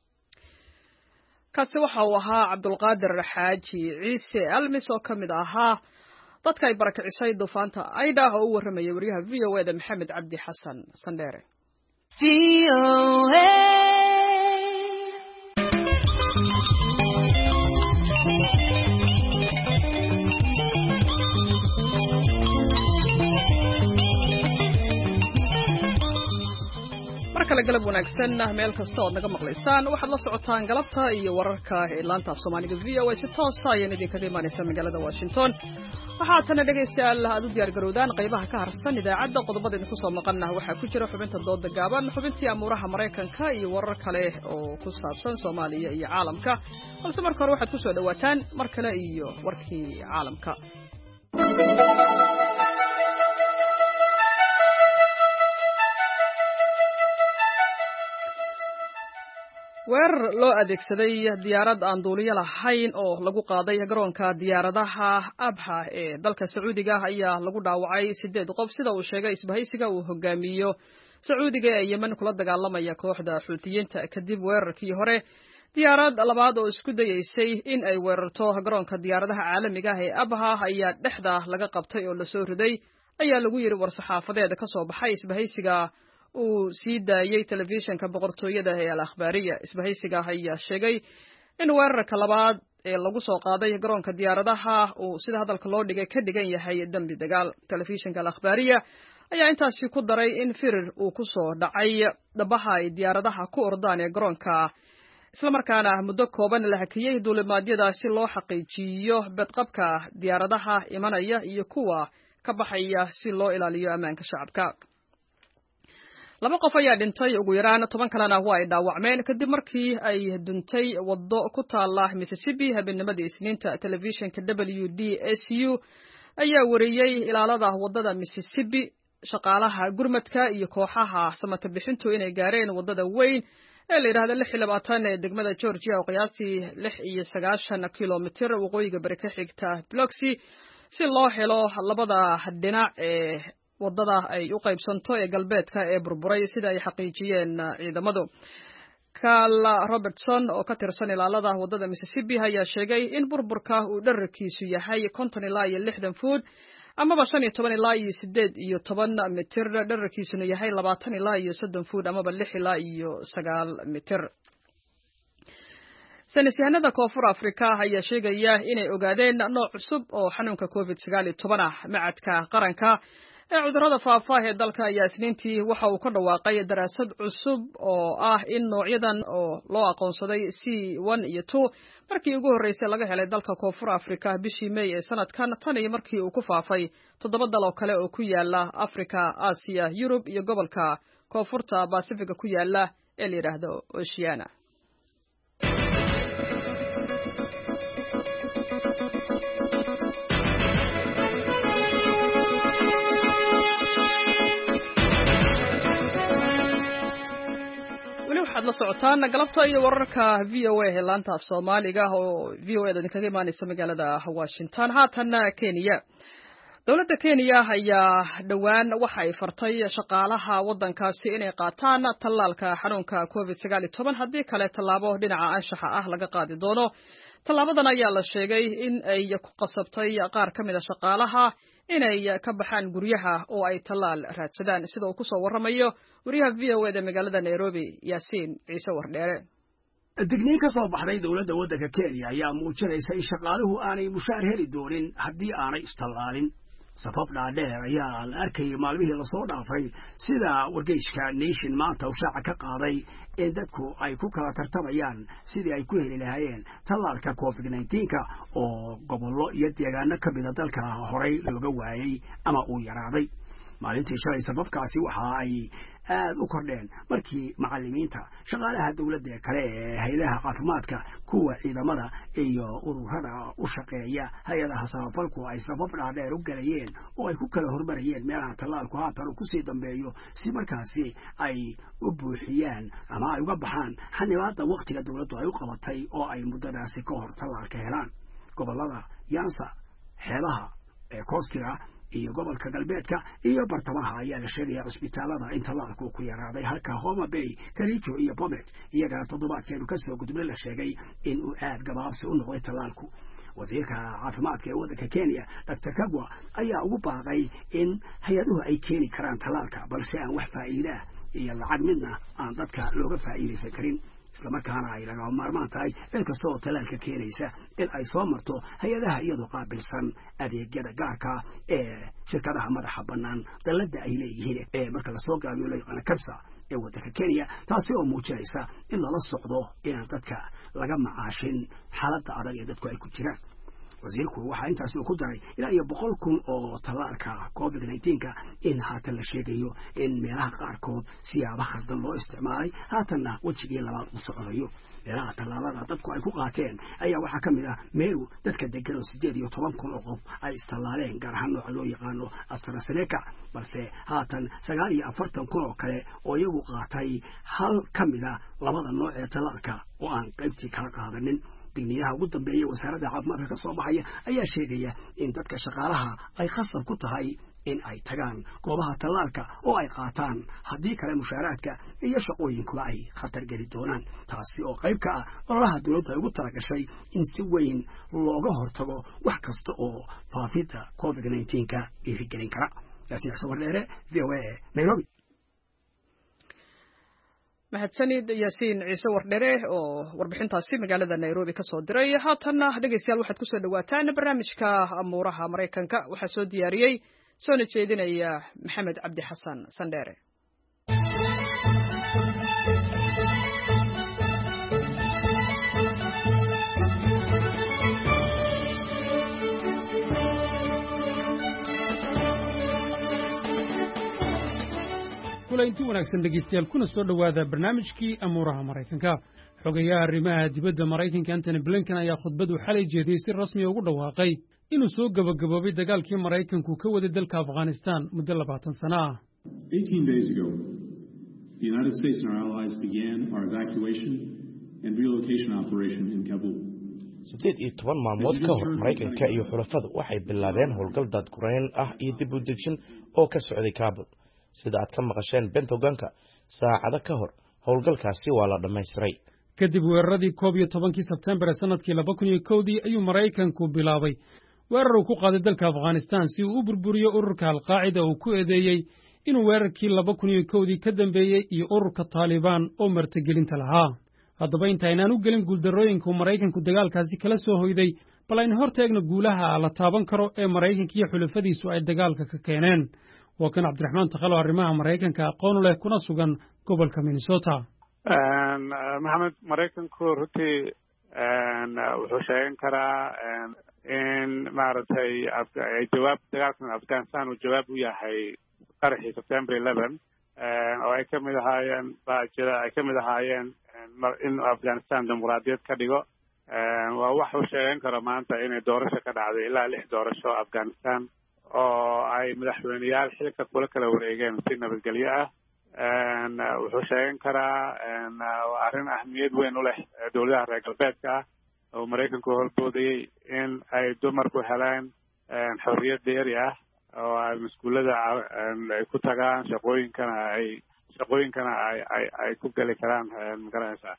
kaasi waxa uu ahaa Cabdulqaadir Xaaji Ciise Almis oo kamid ahaa dadka ay barakicisay duufaanta Aida oo u warramay wariyaha V O A da Maxamed Cabdi Xasan Sandere V O A kala galab wanaagsan meel kasta oo naga maqlaysaan waxaad la socotaan galabta iyo wararka ee laanta af Soomaaliga V O A si toos ah ayaan idinkaga imaanaysaa magaalada Washington waxaa tan dhageystayaal aad u diyaar garowdaan qaybaha ka harsan idaacadda qodobada idinku soo maqannah waxaa ku jira xubinta dooda gaaban xubintii amuuraha Mareykanka iyo warar kale oo ku saabsan Soomaaliya iyo caalamka balse marka hore waxaad ku soo dhawaataan mar kale iyo warkii caalamka weerar loo adeegsaday diyaarad aan duuliyo lahayn oo lagu qaaday garoonka diyaaradaha abha ee dalka sacuudiga ayaa lagu dhaawacay sideed qof sida uu sheegay isbahaysiga uu hogaamiyo sacuudiga ee yemen kula dagaalamaya kooxda xuutiyiinta kadib weerarkii hore diyaarad labaad oo isku dayeysay in ay weerarto garoonka diyaaradaha caalamiga ah ee abha ayaa dhexda laga qabtay oo la soo riday ayaa lagu yiri war-saxaafadeed ka soo baxay isbahaysiga uu sii daayay telefishinka boqortooyada ee al-akhbaariya isbahaysiga ayaa sheegay in weerarka labaad ee lagu soo qaaday garoonka diyaaradaha uu sida hadalka loo dhigay ka dhigan yahay dambi dagaal telefishinka al-akhbaariya ayaa intaasi ku daray in firir uu ku soo dhacay dhabaha ay diyaaradaha ku ordaan ee garoonka isla markaana muddo kooban la hakiyay duulimaadyada si loo xaqiijiyo badqabka diyaaradaha imanaya iyo kuwa ka baxaya si loo ilaaliyo ammaanka shacabka laba qof ayaa dhintay ugu yaraan toban kalena waa ay dhaawacmeen kadib markii ay duntay waddo ku taala Mississippi habeennimadii Isniinta telefishinka W D S U ayaa wariyay ilaalada waddada Mississippi shaqaalaha gurmadka iyo kooxaha samata bixintu inay gaareen waddada weyn ee la yiraahdo lix iyo labaatan ee degmada Georgia oo qiyaastii lix iyo sagaashan kiiloomitir waqooyiga bari ka xigta Biloxi si loo helo labada dhinac ee waddada ay u qaybsanto ee galbeedka ee burburay sida ay xaqiijiyeen ciidamadu Carl Robertson oo ka tirsan ilaalada waddada Mississippi ayaa sheegay in burburka uu dhererkiisu yahay konton ilaa iyo lixdan fuud amaba shan iyo toban ilaa iyo sideed iyo toban mitir dhererkiisuna yahay labaatan ilaa iyo soddon fuud amaba lix ilaa iyo sagaal mitir saynisyahanada koonfur Afrika ayaa sheegaya inay ogaadeen nooc cusub oo xanuunka covid sagaal iyo toban ah macadka qaranka ee cudurrada faafa ee dalka ayaa Isniintii waxa uu ka dhawaaqay daraasad cusub oo ah in noocyadan oo loo aqoonsaday C one iyo two markii ugu horeysay laga helay dalka koonfur Afrika bishii May ee sanadkan tan iyo markii uu ku faafay toddoba dal oo kale oo ku yaala Afrika, Aasiya, Yurub iyo gobolka koonfurta Pacific ku yaala ee la yiraahdo Oceania. waxaad la socotaan galabta iyo wararka V O A ee laanta af Soomaaliga oo V O A da kaga imaanaysa magaalada Washington haatanna Kenya dawladda Kenya ayaa dhawaan waxa ay fartay shaqaalaha wadankaasi inay qaataan tallaalka xanuunka covid sagaal iyo toban haddii kale tallaabo dhinaca anshaxa ah laga qaadi doono tallaabadan ayaa la sheegay in ay ku qasabtay qaar ka mid ah shaqaalaha inay ka baxaan guryaha oo ay tallaal raadsadaan sida uu ku soo waramayo wariyaha V O A da magaalada Nairobi Yaasiin Ciise Wardheere digniin ka soo baxday dawladda waddanka Kenya ayaa muujinaysa in shaqaaluhu aanay mushaar heli doonin haddii aanay istallaalin sabab dhaadheer ayaa la arkayay maalmihii lasoo dhaafay sida wargeyska Nation maanta uu shaaca ka qaaday in dadku ay ku kala tartamayaan sidii ay ku heli lahaayeen tallaalka covid nineteen-ka oo gobollo iyo deegaano ka mid ah dalka horey looga waayay ama uu yaraaday maalintii shalay sababkaasi waxa ay aad u kordheen markii macallimiinta shaqaalaha dawladda kale ee hay'adaha caafimaadka kuwa ciidamada iyo ururada u shaqeeya hay'adaha samafalku ay sabab dhaadheer u galayeen oo ay ku kala hormarayeen meelaha tallaalku haatan uu kusii dambeeyo si markaasi ay u buuxiyaan ama ay uga baxaan xanibaadda waqtiga dawladdu ay u qabatay oo ay muddadaasi ka hor tallaalka helaan gobollada Yansa xeebaha ee Koostira iyo gobolka galbeedka iyo bartamaha ayaa la sheegaya cisbitaalada in tallaalku ku yaraaday halka Homa Bay, Kericho iyo Bomet iyaga toddobaadkeenu ka soo gudbay la sheegay in uu aad gabaabsi u noqday tallaalku wasiirka caafimaadka ee waddanka Kenya Doctor Kagwa ayaa ugu baaqay in hay'aduhu ay keeni karaan tallaalka balse aan wax faa'iido iyo lacag midna aan dadka looga faa'iideysan karin isla markaana ay laga maarmaan tahay cid kasta oo tallaalka keenaysa in ay soo marto hay'adaha iyadoo qaabilsan adeegyada gaarka ee shirkadaha madaxa bannaan dalladda ay leeyihiin ee marka la soo gaabiyo la yaqaan kabsa ee waddanka Kenya taasi oo muujinaysa in lala socdo in dadka laga macaashin xaaladda adag ee dadku ay ku jiraan wasiirku waxaa intaasi ku daray ilaa iyo boqol kun oo tallaalka covid nineteenka in haatan la sheegayo in meelaha qaarkood siyaabo khaldan loo isticmaalay haatanna wejigii labaad u soconayo meelaha tallaalada dadku ay ku qaateen ayaa waxaa ka mid ah meelu dadka degan oo sideed iyo toban kun oo qof ay istallaaleen gaar ahaan nooca loo yaqaano AstraZeneca balse haatan sagaal iyo afartan kun oo kale oo iyagu qaatay hal ka mid ah labada nooc ee tallaalka oo aan qaybtii kala qaadanin digniinaha ugu dambeeya wasaaradda caafimaadka ka soo baxaya ayaa sheegaya in dadka shaqaalaha ay khasab ku tahay in ay tagaan goobaha tallaalka oo ay qaataan haddii kale mushaaraadka iyo shaqooyinkuba ay khatar geli doonaan taasi oo qayb ka ah ololaha dowladda ay ugu talagashay in si weyn looga hortago wax kasta oo faafidda covid nineteenka dhiirigelin kara yaasiin xuseen wardheere v o a nairobi mahadsanid yaasiin ciise wardhere oo warbixintaasi magaalada nairobi ka soo diray haatanna dhegaystayaal waxaad ku soo dhawaataan barnaamijka amuuraha maraykanka waxaa soo diyaariyey soona jeedinaya maxamed cabdi xasan sandheere inti wanaagsan dhegeystayaal kuna soo dhowaada barnaamijkii amuuraha maraykanka xogayaha arrimaha dibadda maraykanka antony blinken ayaa khudbadu xalay jeediyey si rasmiya ugu dhawaaqay inuu soo gabagaboobay dagaalkii maraykanku ka waday dalka afghanistan muddo labaatan sano ah siddeed iyo toban maalmood ka hor maraykanka iyo xulafadu waxay bilaabeen howlgal daadgurayn ah iyo dib u dejin oo ka socday kaabul sida aad ka maqasheen Pentagonka saacado ka hor howlgalkaasi waa la dhammaystiray kadib weeraradii koob iyo tobankii Sebtembar sanadkii laba kun iyo kowdii ayuu Maraykanku bilaabay weerar uu ku qaaday dalka Afghanistan si uu u burburiyo ururka Al-Qaacida oo ku eedeeyay inuu weerarkii laba kun iyo kowdii ka dambeeyay iyo ururka Taliban oo martigelinta lahaa haddaba intaynaan u gelin guuldarrooyinka Maraykanku dagaalkaasi kala soo hoyday bal aynu horteegna guulaha la taaban karo ee Maraykanka iyo xulafadiisu ay dagaalka ka keeneen waa kan cabdiraxmaan takhalo arrimaha maraykanka aqoon leh kuna sugan gobolka Minnesota maxamed maraykanku runtii wuxuu sheegan karaa in maaragtay jawaab dagaalkan afghanistan uu jawaab u yahay qaraxii September eleven oo ay ka mid ahaayeen baajida ay ka mid ahaayeen in afghanistan dimuqraadiyad ka dhigo waa wax uu sheegan karo maanta inay doorasho ka dhacday ilaa lix doorasho afghanistan oo ay madaxweyneyaal xilka kula kala wareegeen si nabadgelyo ah wuxuu sheegan karaa arrin ahmiyad weyn u leh dowladaha reer galbeedka ah oo maraykanku horboodayey in ay dumarku heleen xorriyad dheeri ah oo ay maskuulada ay ku tagaan shaqooyinkana ay shaqooyinkana ay ay ay ku geli karaan magaranaysaa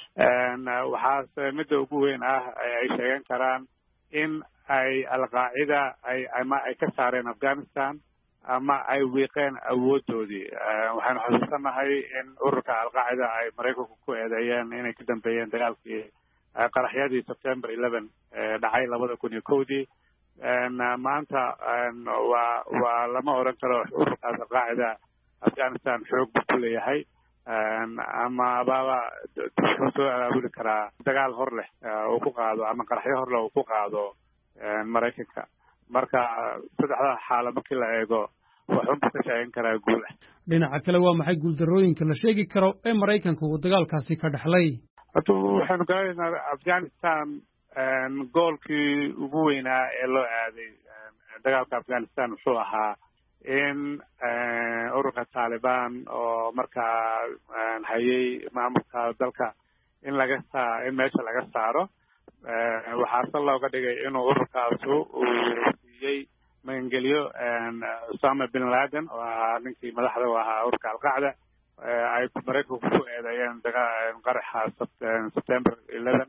waxaase midda ugu weyn ah ay sheegan karaan in ay Al-Qaacida ay ama ay ka saareen Afghanistan ama ay wiiqeen awooddoodii waxaan xusuusanahay in ururka Al-Qaacida ay Maraykanku ku eedeeyeen inay ka dambeeyeen dagaalkii qaraxyadii September eleven dhacay labada kun iyo kowdii maanta waa waa lama oran karo ururka Al-Qaacida Afghanistan xoog buu ku leeyahay ama baba wuxuu soo abaabuli karaa dagaal hor leh uu ku qaado ama qaraxyo hor leh uu ku qaado maraykanka marka saddexda xaalad markii la eego wuxuu ka sheegan karaa guul dhinaca kale waa maxay guuldarrooyinka la sheegi karo ee maraykanku uu dagaalkaasi ka dhaxlay hada waxaanu garanaynaa Afghanistan goolkii ugu weynaa ee loo aaday dagaalka Afghanistan wuxuu ahaa in ururka Taliban oo markaa hayay maamulka dalka in laga saa in meesha laga saaro waxaase looga dhigay inuu ururkaasu uu siiyey magangeliyo Osama bin Laden oo ahaa ninkii madaxda u ahaa ururka Al-Qaacida ay maraykanku ku eedeeyeen qaraxa September eleven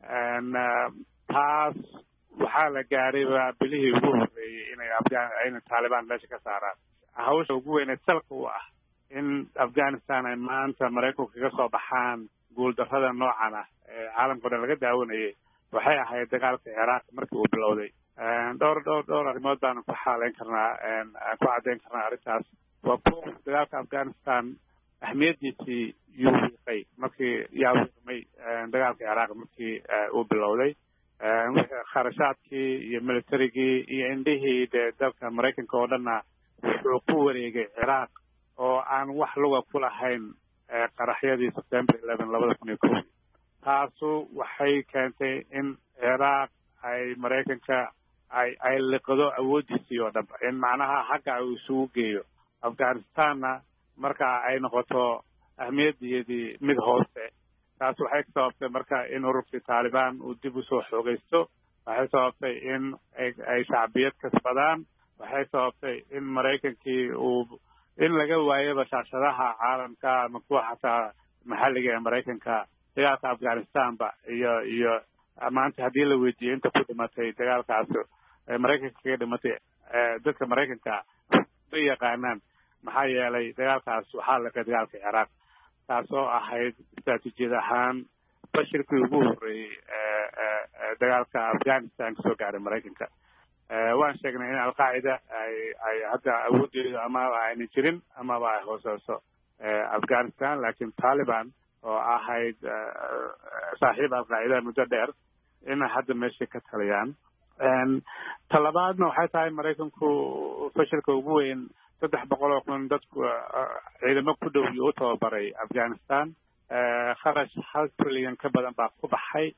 taas waxaa la gaaray bilihii ugu horreeyey inay inay Taliban meesha ka saaraan hawsha ugu weyneed salka u ah in Afghanistan ay maanta maraykanku kaga soo baxaan guuldarrada noocan ah ee caalamka dhan laga daawanayay waxay ahayd dagaalka Iraq markii uu bilowday dhowr dhowr dhowr arrimood baan ku xaaleyn karnaa ku caddeyn karnaa arrintaas waa dagaalka Afghanistan ahmiyadiisii yuu wiiqay markii yaa wiiqmay dagaalka Iraq markii uu bilowday kharashaadkii iyo militarigii iyo indhihii dee dalka maraykanka oo dhanna wuxuu ku wareegay ciraaq oo aan wax luga ku lahayn qaraxyadii September eleven labada kun iyo kow taasu waxay keentay in ciraaq ay maraykanka ay ay liqdo awoodiisii oo dhan in macnaha xagga uu isugu geeyo afghanistanna marka ay noqoto ahmiyadeedii mid hoose taas waxay sababtay marka in ururkii Taliban uu dib u soo xoogaysto waxay sababtay in ay shacbiyad kasbadaan waxay sababtay in maraykankii uu in laga waayo bashaashadaha caalamka ama kuwa xataa maxalliga ee maraykanka dagaalka afghanistanba iyo iyo maanta haddii la weydiiyo inta ku dhimatay dagaalkaas maraykanka kaga dhimatay dadka maraykanka ma yaqaanaan maxaa yeelay dagaalkaas waxaa liqay dagaalka ciraaq taasoo ahayd istaraatiijiyad ahaan bashirkii ugu horreeyey dagaalka afghanistan kasoo gaaray maraykanka waan sheegnay in alqaacida ay ay hadda awoodeedu amaba ayna jirin amaba ay hooseyso afghanistan laakiin Taliban oo ahayd saaxiib alqaacida muddo dheer inay hadda meesha ka taliyaan talabaadna waxay tahay maraykanku fashilka ugu weyn saddex boqol oo kun dadku ciidamo ku dhow iyo u tababaray afghanistan kharash hal trilyan ka badan baa ku baxay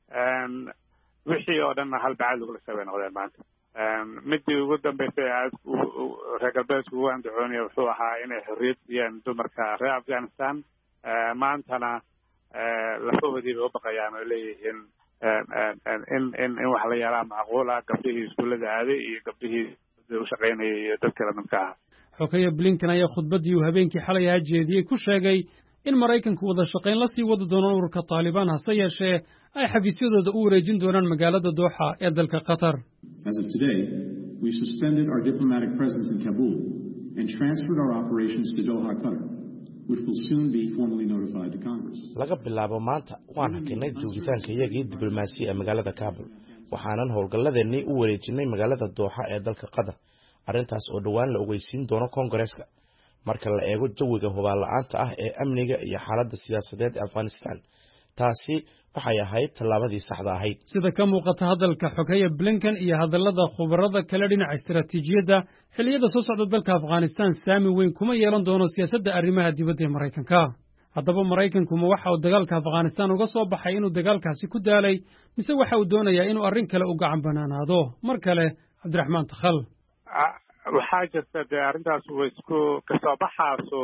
wixii oo dhanna hal bacad lagula sabay noqdeen maanta midii ugu dambeysay reer galbeedku ugu andacoonaya wuxuu ahaa inay xorriyad siiyeen dumarka reer afghanistan maantana lafahoodiiba u baqayaan oo leeyihiin in in in wax la yeelaa macquula gabdhihii iskuullada aaday iyo gabdhihii u shaqaynayay iyo dadka lamidka ah xogeeye blinken ayaa khudbaddii uu habeenkii xalay ahaa jeediyey ku sheegay in maraykanku wada shaqayn la sii wadi doono ururka Taliban hase yeeshee ay xafiisyadooda u wareejin doonaan magaalada Doha ee dalka Qatar. As of today, we suspended our diplomatic presence in Kabul and transferred our operations to Doha, Qatar, which will soon be formally notified to Congress. Laga bilaabo maanta waan hakinay joogitaanka iyagii diblomaasiga ee magaalada Kabul waxaanan howlgalladeennii u wareejinay magaalada Doha ee dalka Qatar arrintaas oo dhawaan la ogeysiin doono Koongareeska marka la eego jawiga hubaal la'aanta ah ee amniga iyo xaaladda siyaasadeed ee Afghanistan taasi waxay ahayd tallaabadii saxda ahayd sida ka muuqata hadalka xogeeye Blinken iyo hadallada khubarada kala dhinaca istiraatiijiyadda xilliyada soo socda dalka Afghanistan saami weyn kuma yeelan doono siyaasadda arrimaha dibadda ee Maraykanka haddaba Maraykanku ma waxa uu dagaalka Afghanistan uga soo baxay inuu dagaalkaasi ku daalay mise waxa uu doonayaa inuu arrin kale u gacan banaanaado mar kale Cabdiraxmaan Takhal waxaa jirta dee arrintaas way isku kasoo baxaaso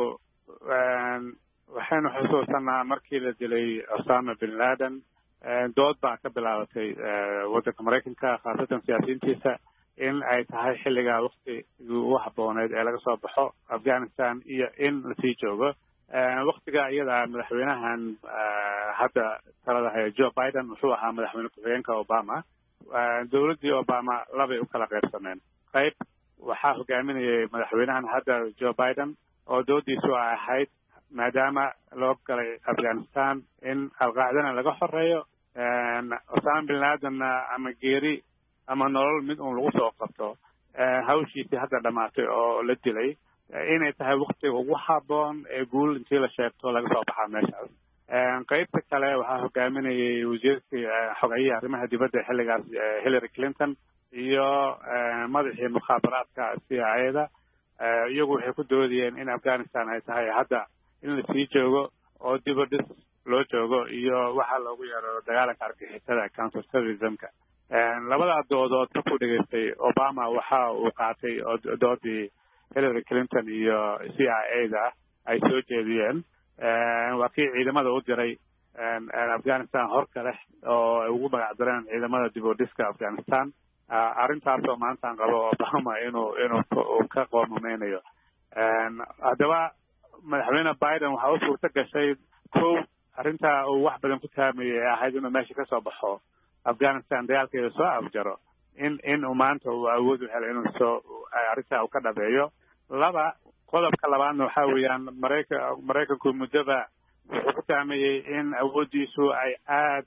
waxaynu xusuusanaa markii la dilay Osama bin Laden dood baa ka bilaabatay waddanka maraykanka khaasatan siyaasiyiintiisa in ay tahay xilligaa waktigii ugu habbooneyd ee laga soo baxo afghanistan iyo in lasii joogo waktiga iyada madaxweynahan hadda talada haya Joe Biden wuxuu ahaa madaxweyne ku-xigeenka Obama dowladdii Obama labay u kala qaybsameen qayb waxaa hogaaminayay madaxweynahan hadda Joe Biden oo doodiisu ay ahayd maadaama loo galay Afghanistan in alqaacdana laga xoreeyo Osama bin Ladenna ama geeri ama nolol mid uun lagu soo qabto hawshiisii hadda dhamaatay oo la dilay inay tahay waktiga ugu habboon ee guul intii la sheegto laga soo baxaa meeshaas qaybta kale waxaa hogaaminayay wasiirkii xogayihii arrimaha dibadda xilligaas Hillary Clinton iyo madaxii mukhaabaraadka C I A da iyagu waxay ku doodayeen in Afghanistan ay tahay hadda in la sii joogo oo dib u dhis loo joogo iyo waxa loogu yeero dagaalanka argagixisada counter terrorismka labada doodood markuu dhegaystay Obama waxa uu qaatay doodii Hillary Clinton iyo C I A da ay soo jeediyeen waa kii ciidamada u diray Afghanistan hor kale oo ugu magac dareen ciidamada dib u dhiska Afghanistan arrintaasoo maanta aan qabo Obama inuu inuu ka qoomameynayo haddaba madaxweyne Biden waxa uu suurta gashay kow arrintaa uu wax badan ku taamayay ee ahayd inuu meesha ka soo baxo Afghanistan dagaalkeeda soo afjaro in in uu maanta uu awood u helo inuu soo arrintaa uu ka dhabeeyo laba qodobka labaadna waxaa weeyaan maraykan maraykanku muddaba wuxuu ku taamayay in awooddiisu ay aad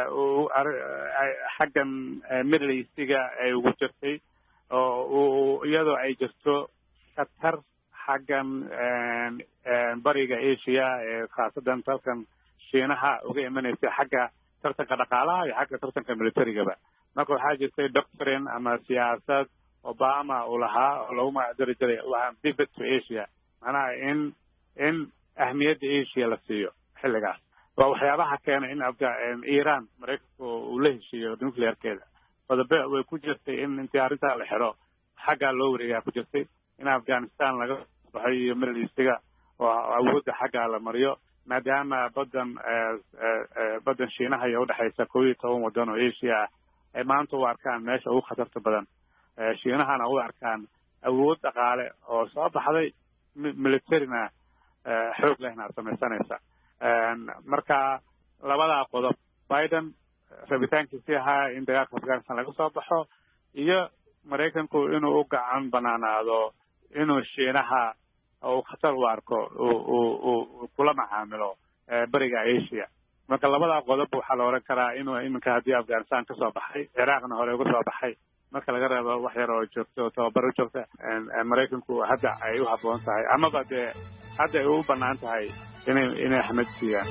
xaggan Middle East-ga ay ugu jirtay oo iyadoo ay jirto khatar xaggan bariga Asia ee khaasadan dalkan Shiinaha uga imanaysa xagga tartanka dhaqaalaha iyo xagga tartanka militarigaba marka waxaa jirtay doctrine ama siyaasad Obama uu lahaa oo lagu magacdari jiray waa pivot to Asia macnaha in in ahmiyadda Asia la siiyo xilligaas waa waxyaabaha keenay in Afghanistan Iran Mareykanku uu la heshiiyo nuclearkeeda qodobo way ku jirtay in intii arrinta la xiro xagga loo wareegaa ku jirtay in Afghanistan laga baxay iyo Middle East-ga oo awoodda xagga la mariyo maadaama badan badan Shiinaha iyo u dhaxaysa kow iyo toban waddan oo Asia ay maanta u arkaan meesha ugu khatarta badan Shiinahana u arkaan awood dhaqaale oo soo baxday militarina xoog lehna samaysanaysa marka labada qodob Biden rabitaankiisa ahaa in dagaalka Afghanistan laga soo baxo iyo Mareykanku inuu u gacan banaanaado inuu Shiinaha oo khatar u arko oo kula macaamilo bariga Asia marka labada qodob waxa la oran karaa inuu iminka hadii Afghanistan ka soo baxay Iraqna hore uga soo baxay marka laga reebo wax yar oo joogto tababar joogto Mareykanku hadda ay u haboon tahay ama bade hadda ay u banaan tahay inay inay Ahmed siiyaan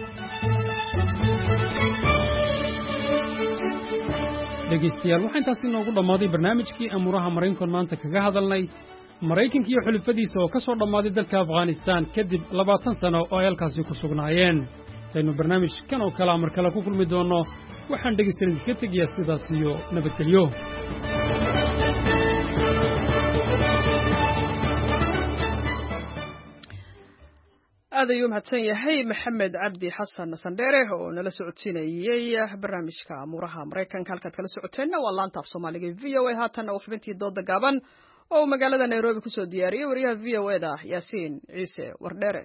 dhegeystayaal waxaan taasi noogu dhamaaday barnaamijkii amuraha Mareykanka maanta kaga hadalnay Mareykanka iyo xulafadiisa oo ka soo dhamaaday dalka Afghanistan kadib labaatan sano oo ay halkaasi ku sugnaayeen saynu barnaamijkan oo kala mar kale ku kulmi doono waxaan dhegeystayaal ka tagiyaa sidaas iyo nabadgelyo aad ayuu mahadsan yahay Maxamed Cabdi Xasan Sandheere oo nala socodsiinayay barnaamijka amuraha Mareykanka halkaad kala socoteena waa laanta af Soomaaliga V O A haatan oo xubintii dooda gaaban oo magaalada Nairobi ku soo diyaariyay wariyaha V O A da Yaasiin Ciise Wardheere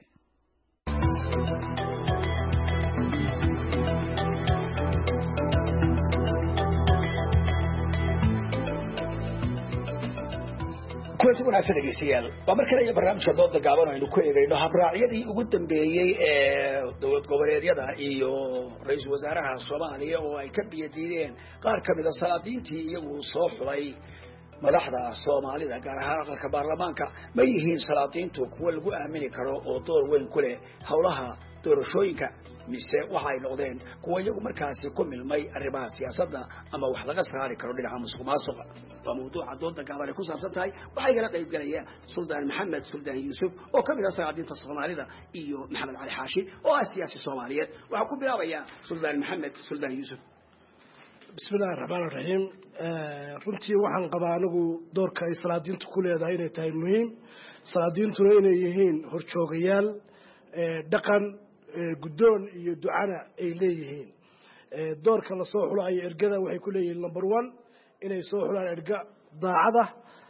kulanti wanaagsan dhegeystayaal waa mar kale iyo barnaamijka dooda gaaban aynu ku eegayno habraacyadii ugu dambeeyey ee dowlad goboleedyada iyo ra-iisul wasaaraha Soomaaliya oo ay ka biyadiideen qaar ka mid ah salaadiintii iyagu soo xulay madaxda Soomaalida gaar ahaan aqalka baarlamaanka ma yihiin salaadiintu kuwa lagu aamini karo oo door weyn ku leh howlaha doorashooyinka mise waxa ay noqdeen kuwa iyagu markaasi ku milmay arrimaha siyaasadda ama wax laga saari karo dhinaca musuqmaasuqa waa mawduuca dooda gaaban ee ku saabsan tahay waxaa igala qayb galaya Suldaan Maxamed Suldaan Yuusuf oo ka mid ah salaadiinta Soomaalida iyo Maxamed Cali Xaashi oo ah siyaasi Soomaaliyeed waxaa ku bilaabaya Suldaan Maxamed Suldaan Yuusuf bismillaahi raxmaani raxiim runtii waxaan qabaa anigu doorka ay salaadiintu ku leedahay inay tahay muhiim salaadiintuna inay yihiin horjoogayaal dhaqan guddoon iyo ducana ay leeyihiin doorka la soo xulayo ergada waxay ku leeyihiin number one inay soo xulaan erga daacada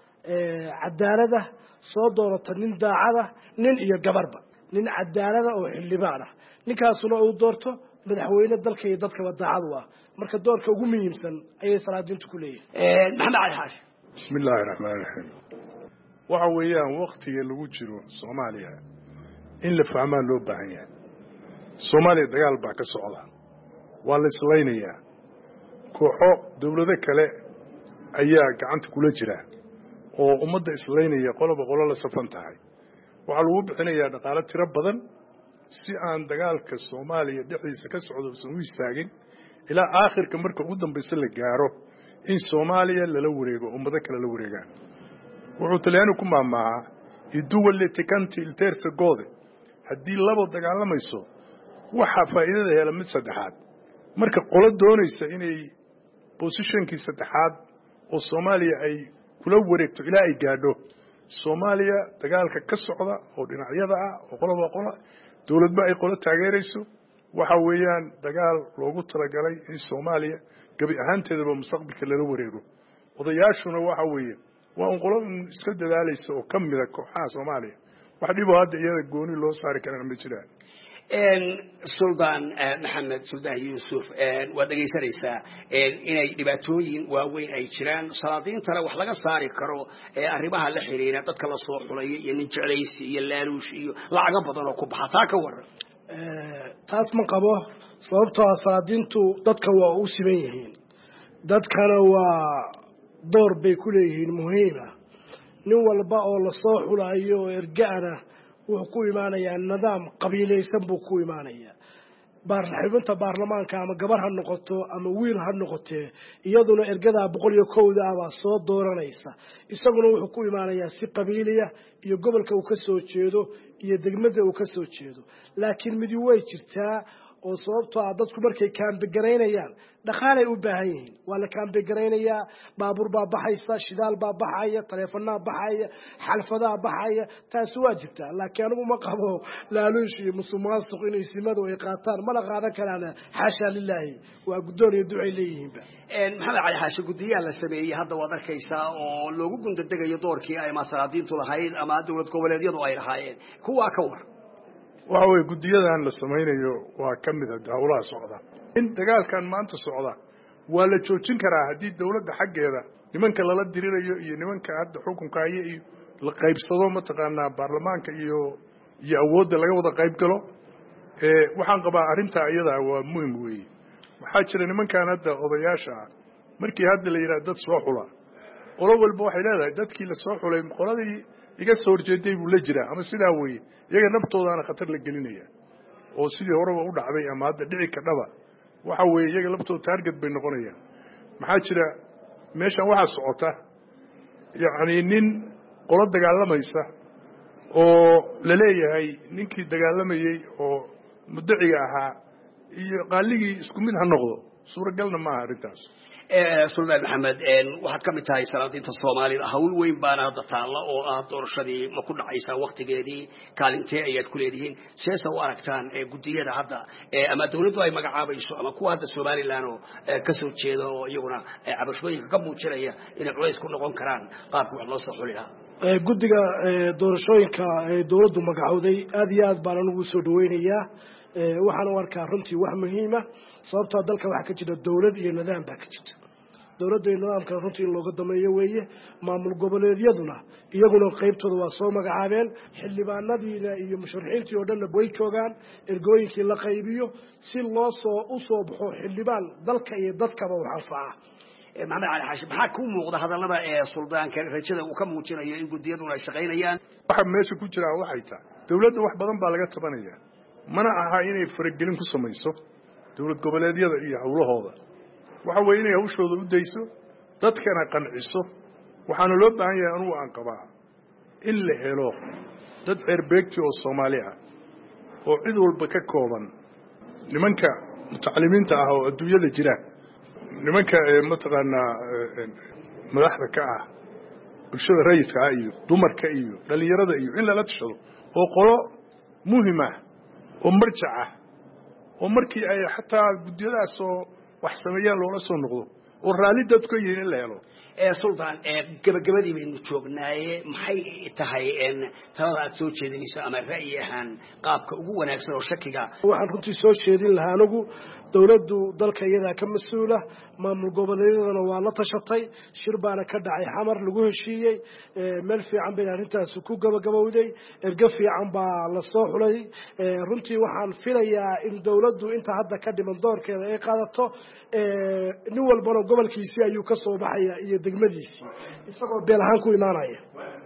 cadaalada soo doorata nin daacada nin iyo gabarba nin cadaalada oo xildhibaan ah ninkaasuna uu doorto madaxweyne dalka iyo dadkaba daacad u ah marka doorka ugu muhiimsan ayay salaadiintu ku leeyihiin maxamed cali xaashi bismillaahi raxmaani raxiim waxa weeyaan waqtiga lagu jiro Soomaaliya in la fahmaa loo baahan yahay Soomaaliya dagaal baa ka socda waa la islaynayaa kooxo dawlado kale ayaa gacanta kula jira oo ummadda islaynaya qoloba qolo la safan tahay waxaa lagu bixinayaa dhaqaale tiro badan si aan dagaalka Soomaaliya dhexdiisa ka socdo u istaagin ilaa aakhirka marka ugu dambaysa la gaaro in Soomaaliya lala wareego ummado kale la wareegaan wuxuu Talyaanigu ku maamaaha iduwalle tikanti il terzo gode haddii labo dagaalamayso waxa faa'iidada hela mid saddexaad marka qolo doonaysa inay positionkii saddexaad oo Soomaaliya ay kula wareegto ilaa ay gaadho Soomaaliya dagaalka ka socda oo dhinacyada ah oo qoloba qolo dawladba ay qolo taageerayso waxa weeyaan dagaal loogu talagalay in Soomaaliya gabi ahaanteedaba mustaqbalka lala wareego odayaashuna waxa weeye waa un qolo iska dadaalaysa oo kamid ah kooxaha Soomaaliya wax dhibo hadda iyada gooni loo saari karana ma jiraan Suldaan Maxamed Suldaan Yuusuf waa dhageysanaysaa inay dhibaatooyin waaweyn ay jiraan salaadiintana wax laga saari karo arrimaha la xiriira dadka la soo xulay iyo nin jeclaysi iyo laaluush iyo lacaga badan oo ku baxa taa ka waran taas ma qabo sababtoo ah salaadiintu dadka waa u siman yihiin dadkana waa door bay ku leeyihiin muhiima nin walba oo la soo xulayo ergaana wuxuu ku imaanayaa nidaam qabiilaysan buu ku imaanayaa baarlaxibinta baarlamaanka ama gabar ha noqoto ama wiil ha noqotee iyaduna ergada boqol iyo kowda ah baa soo dooranaysa isaguna wuxuu ku imaanayaa si qabiiliya iyo gobolka uu ka soo jeedo iyo degmada uu ka soo jeedo laakiin midi way jirtaa oo sababtoo ah dadku markay kaambigaraynayaan dhaqaalay u baahan yihiin waa la kaambigaraynaya baabuur baa baxaysa shidaal baa baxaya taleefanaa baxaya xalfadaa baxaya taasi waa jirtaa laakiin anigu ma qabo laaluush iyo musuqmaasuq inay simadu ay qaataan mana qaadan karaan xaasha lilaahi waa guddoon iyo ducay leeyihiinba maxamed cali xaashi guddiyaha la sameeyey hadda waad arkaysaa oo loogu gundadegayo doorkii ay masalaadiintu lahayd ama dowlad goboleedyadu ay lahaayeen kuwaa ka war waxa weeye guddiyadan la samaynayo waa ka mid ah howlaha socda in dagaalkan maanta socda waa la joojin karaa haddii dawladda xaggeeda nimanka lala dirirayo iyo nimanka hadda xukunka haya iyo la qaybsado mataqaanaa baarlamaanka iyo iyo awoodda laga wada qayb galo waxaan qabaa arrintaa iyadaa waa muhim weeye waxaa jira nimankan hadda odayaasha ah markii hadda la yidhaha dad soo xula qolo walba waxay leedahay dadkii la soo xulay qoladii iga soo horjeeday buu la jiraa ama sidaa weeye iyaga naftoodaana khatar la gelinaya oo sidii horeba u dhacday ama hadda dhici kadhaba waxa weeye iyaga laftooda target bay noqonayaan maxaa jira meeshan waxaa socota yacni nin qolo dagaalamaysa oo la leeyahay ninkii dagaalamayey oo muddaciga ahaa iyo qaaligii isku mid ha noqdo suuragalna maaha arrintaas suldaan maxamed waxaad ka mid tahay salaadiinta soomaalida hawl weyn baana hadda taalla oo ah doorashadii ma ku dhacaysaa waktigeedii kaalintee ayaad ku leedihiin seesa u aragtaan guddiyada hadda ama dawladdu ay magacaabayso ama kuwa hadda somalilan oo kasoo jeeda oo iyaguna cabashooyinka ka muujinaya inay culays ku noqon karaan qaabkii wax loo soo xuli lahaa guddiga doorashooyinka dawladdu magacowday aad iyo aad baan anugu soo dhaweynayaa waxaan u arkaa runtii wax muhiima sababtoo dalka waxaa ka jira dawlad iyo nidaam baa ka jirta dawladda iyo nidaamka runtii in looga dameeyo weeye maamul goboleedyaduna iyaguna qaybtooda waa soo magacaabeen xildhibaanadiina iyo musharaxiintii oo dhanna way joogaan ergooyinkii la qaybiyo si loo soo u soo baxo xildhibaan dalka iyo dadkaba wax anfaca maxamed cali xaashi maxaa ku muuqda hadallada ee suldaanka rajada uu ka muujinayo in guddiyaduna ay shaqaynayaan waxa meesha ku jira waxay tahay dawladda wax badan baa laga tabanaya mana aha inay faragelin ku samayso dawlad goboleedyada iyo howlahooda waxa weeye inay hawshooda u dayso dadkana qanciso waxaana loo baahan yahay anugu aan qabaa in la helo dad ceerbeegti oo soomaali ah oo cid walba ka kooban nimanka mutacalimiinta ah oo adduunyada jira nimanka mataqaanaa madaxda ka ah bulshada rayidka ah iyo dumarka iyo dhalinyarada iyo in lala tashado oo qolo muhim ah oo marjac ah oo markii ay xataa guddiyadaas oo wax sameeyaan loola soo noqdo oo raalli dadku ka yihiin in la helo suldaan gabagabadii baynu joognaaye maxay tahay talada aad soo jeedinayso ama ra'yi ahaan qaabka ugu wanaagsan oo shakiga waxaan runtii soo jeedin lahaa anigu dawladdu dalka iyadaa ka mas-uula maamul goboleedyadana waa la tashatay shir baana ka dhacay xamar lagu heshiiyey meel fiican bay arrintaasi ku gabagabowday erge fiican baa la soo xulay runtii waxaan filayaa in dawladdu inta hadda ka dhiman doorkeeda ay qaadato nin walbana gobolkiisii ayuu ka soo baxaya iyo degmadiisii isagoo beel ahaan ku imaanaya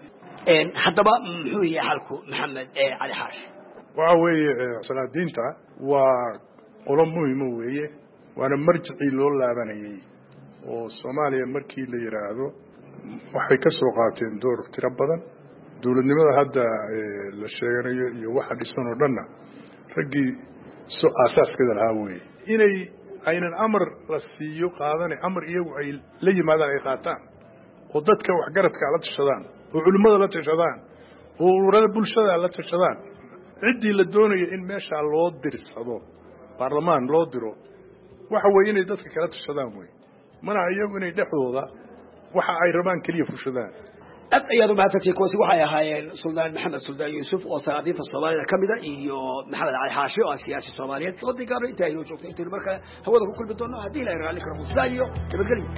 haddaba muxuu yahay xalku maxamed cali xaashi waxa weeye salaadiinta waa qolo muhima weeye waana marjicii loo laabanayay oo soomaaliya markii la yidhaahdo waxay ka soo qaateen door tiro badan dawladnimada hadda la sheeganayo iyo waxa dhisan oo dhanna raggii so aasaaskeeda lahaa weeye inay aynan amar la siiyo qaadane amar iyagu ay la yimaadaan ay qaataan oo dadka waxgaradka la tashadaan oo culimmada la tashadaan oo ururada bulshada la tashadaan ciddii la doonayo in meeshaa loo dirsado baarlamaan loo diro waxa weeye inay dadka kala tashadaan wey mana iyagu inay dhexdooda waxa ay rabaan keliya fushadaan aad ayaad u mahadsantihiin kuwaasi waxay ahaayeen suldaan maxamed suldaan yuusuf oo salaadiinta soomaalida ka mida iyo maxamed cali xaashi oo ah siyaasi soomaaliyeed wadii gaabna intaa inoo joogto intaynu markaa hawada ku kulmi doonno haddii la raalli karo sidaa iyo nabadgelyo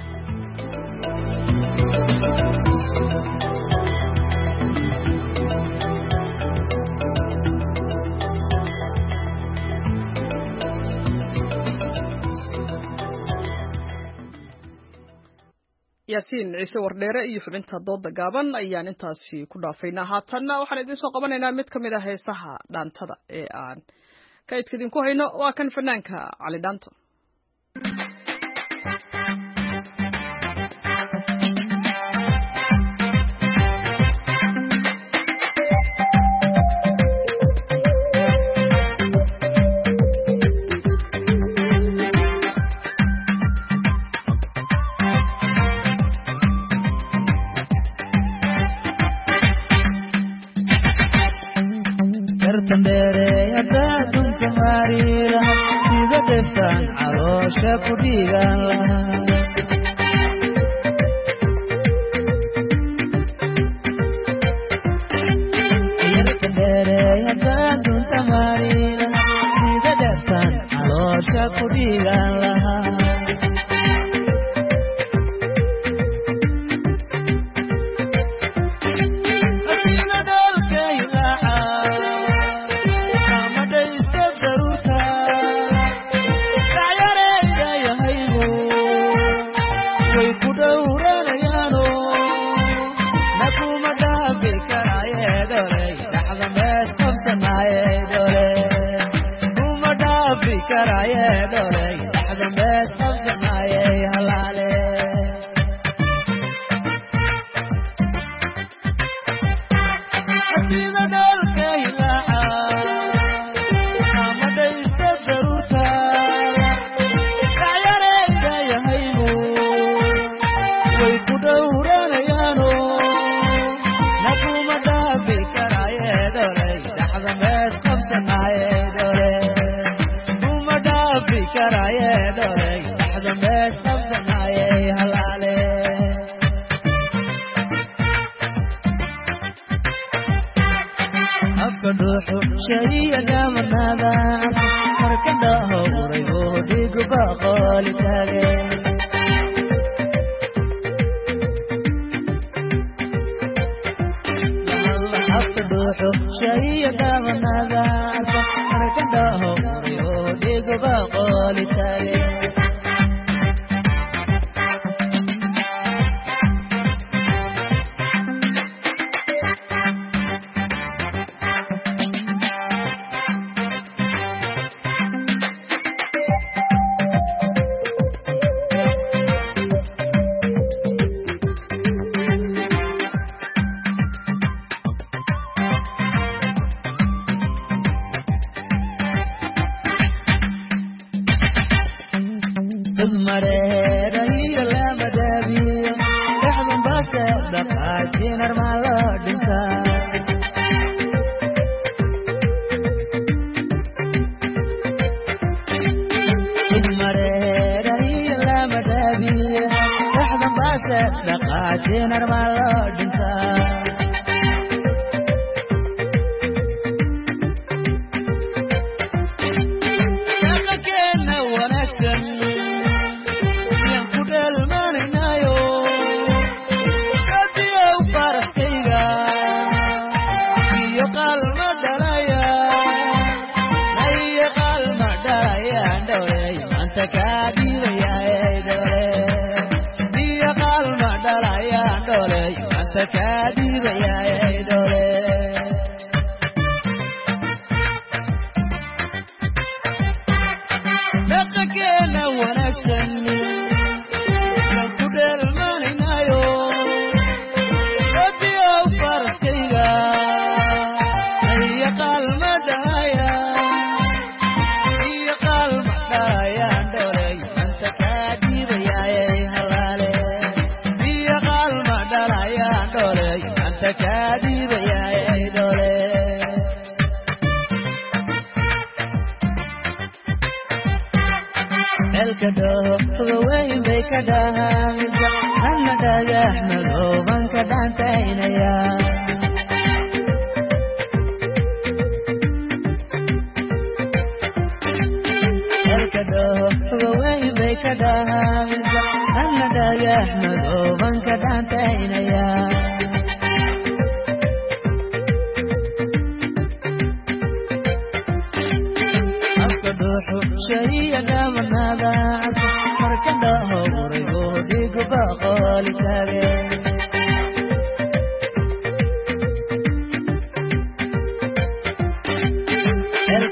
yaasiin ciise wardheere iyo xubinta dooda gaaban ayaan intaasi ku dhaafaynaa haatanna waxaan idiin soo qabanaynaa mid ka mid ah heesaha dhaantada ee aan kaydka idinku hayno waa kan fanaanka Cali Dhaanto.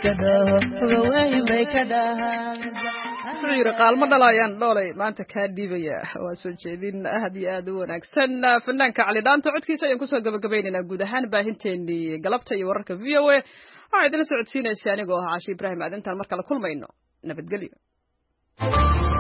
yiri qaalmo dhalayaan dhoolay maanta ka dhiibaya waa soo jeedin aad iyo aad u wanaagsan fanaanka Cali Dhaanto codkiisa ayaan ku soo gabagabeynaa guud ahaan baahinteennii galabta iyo wararka V O A waxa idin socodsiinaysaa anigoo ah Caashi Ibraahim aadan tan markala kulmayno nabadgelyo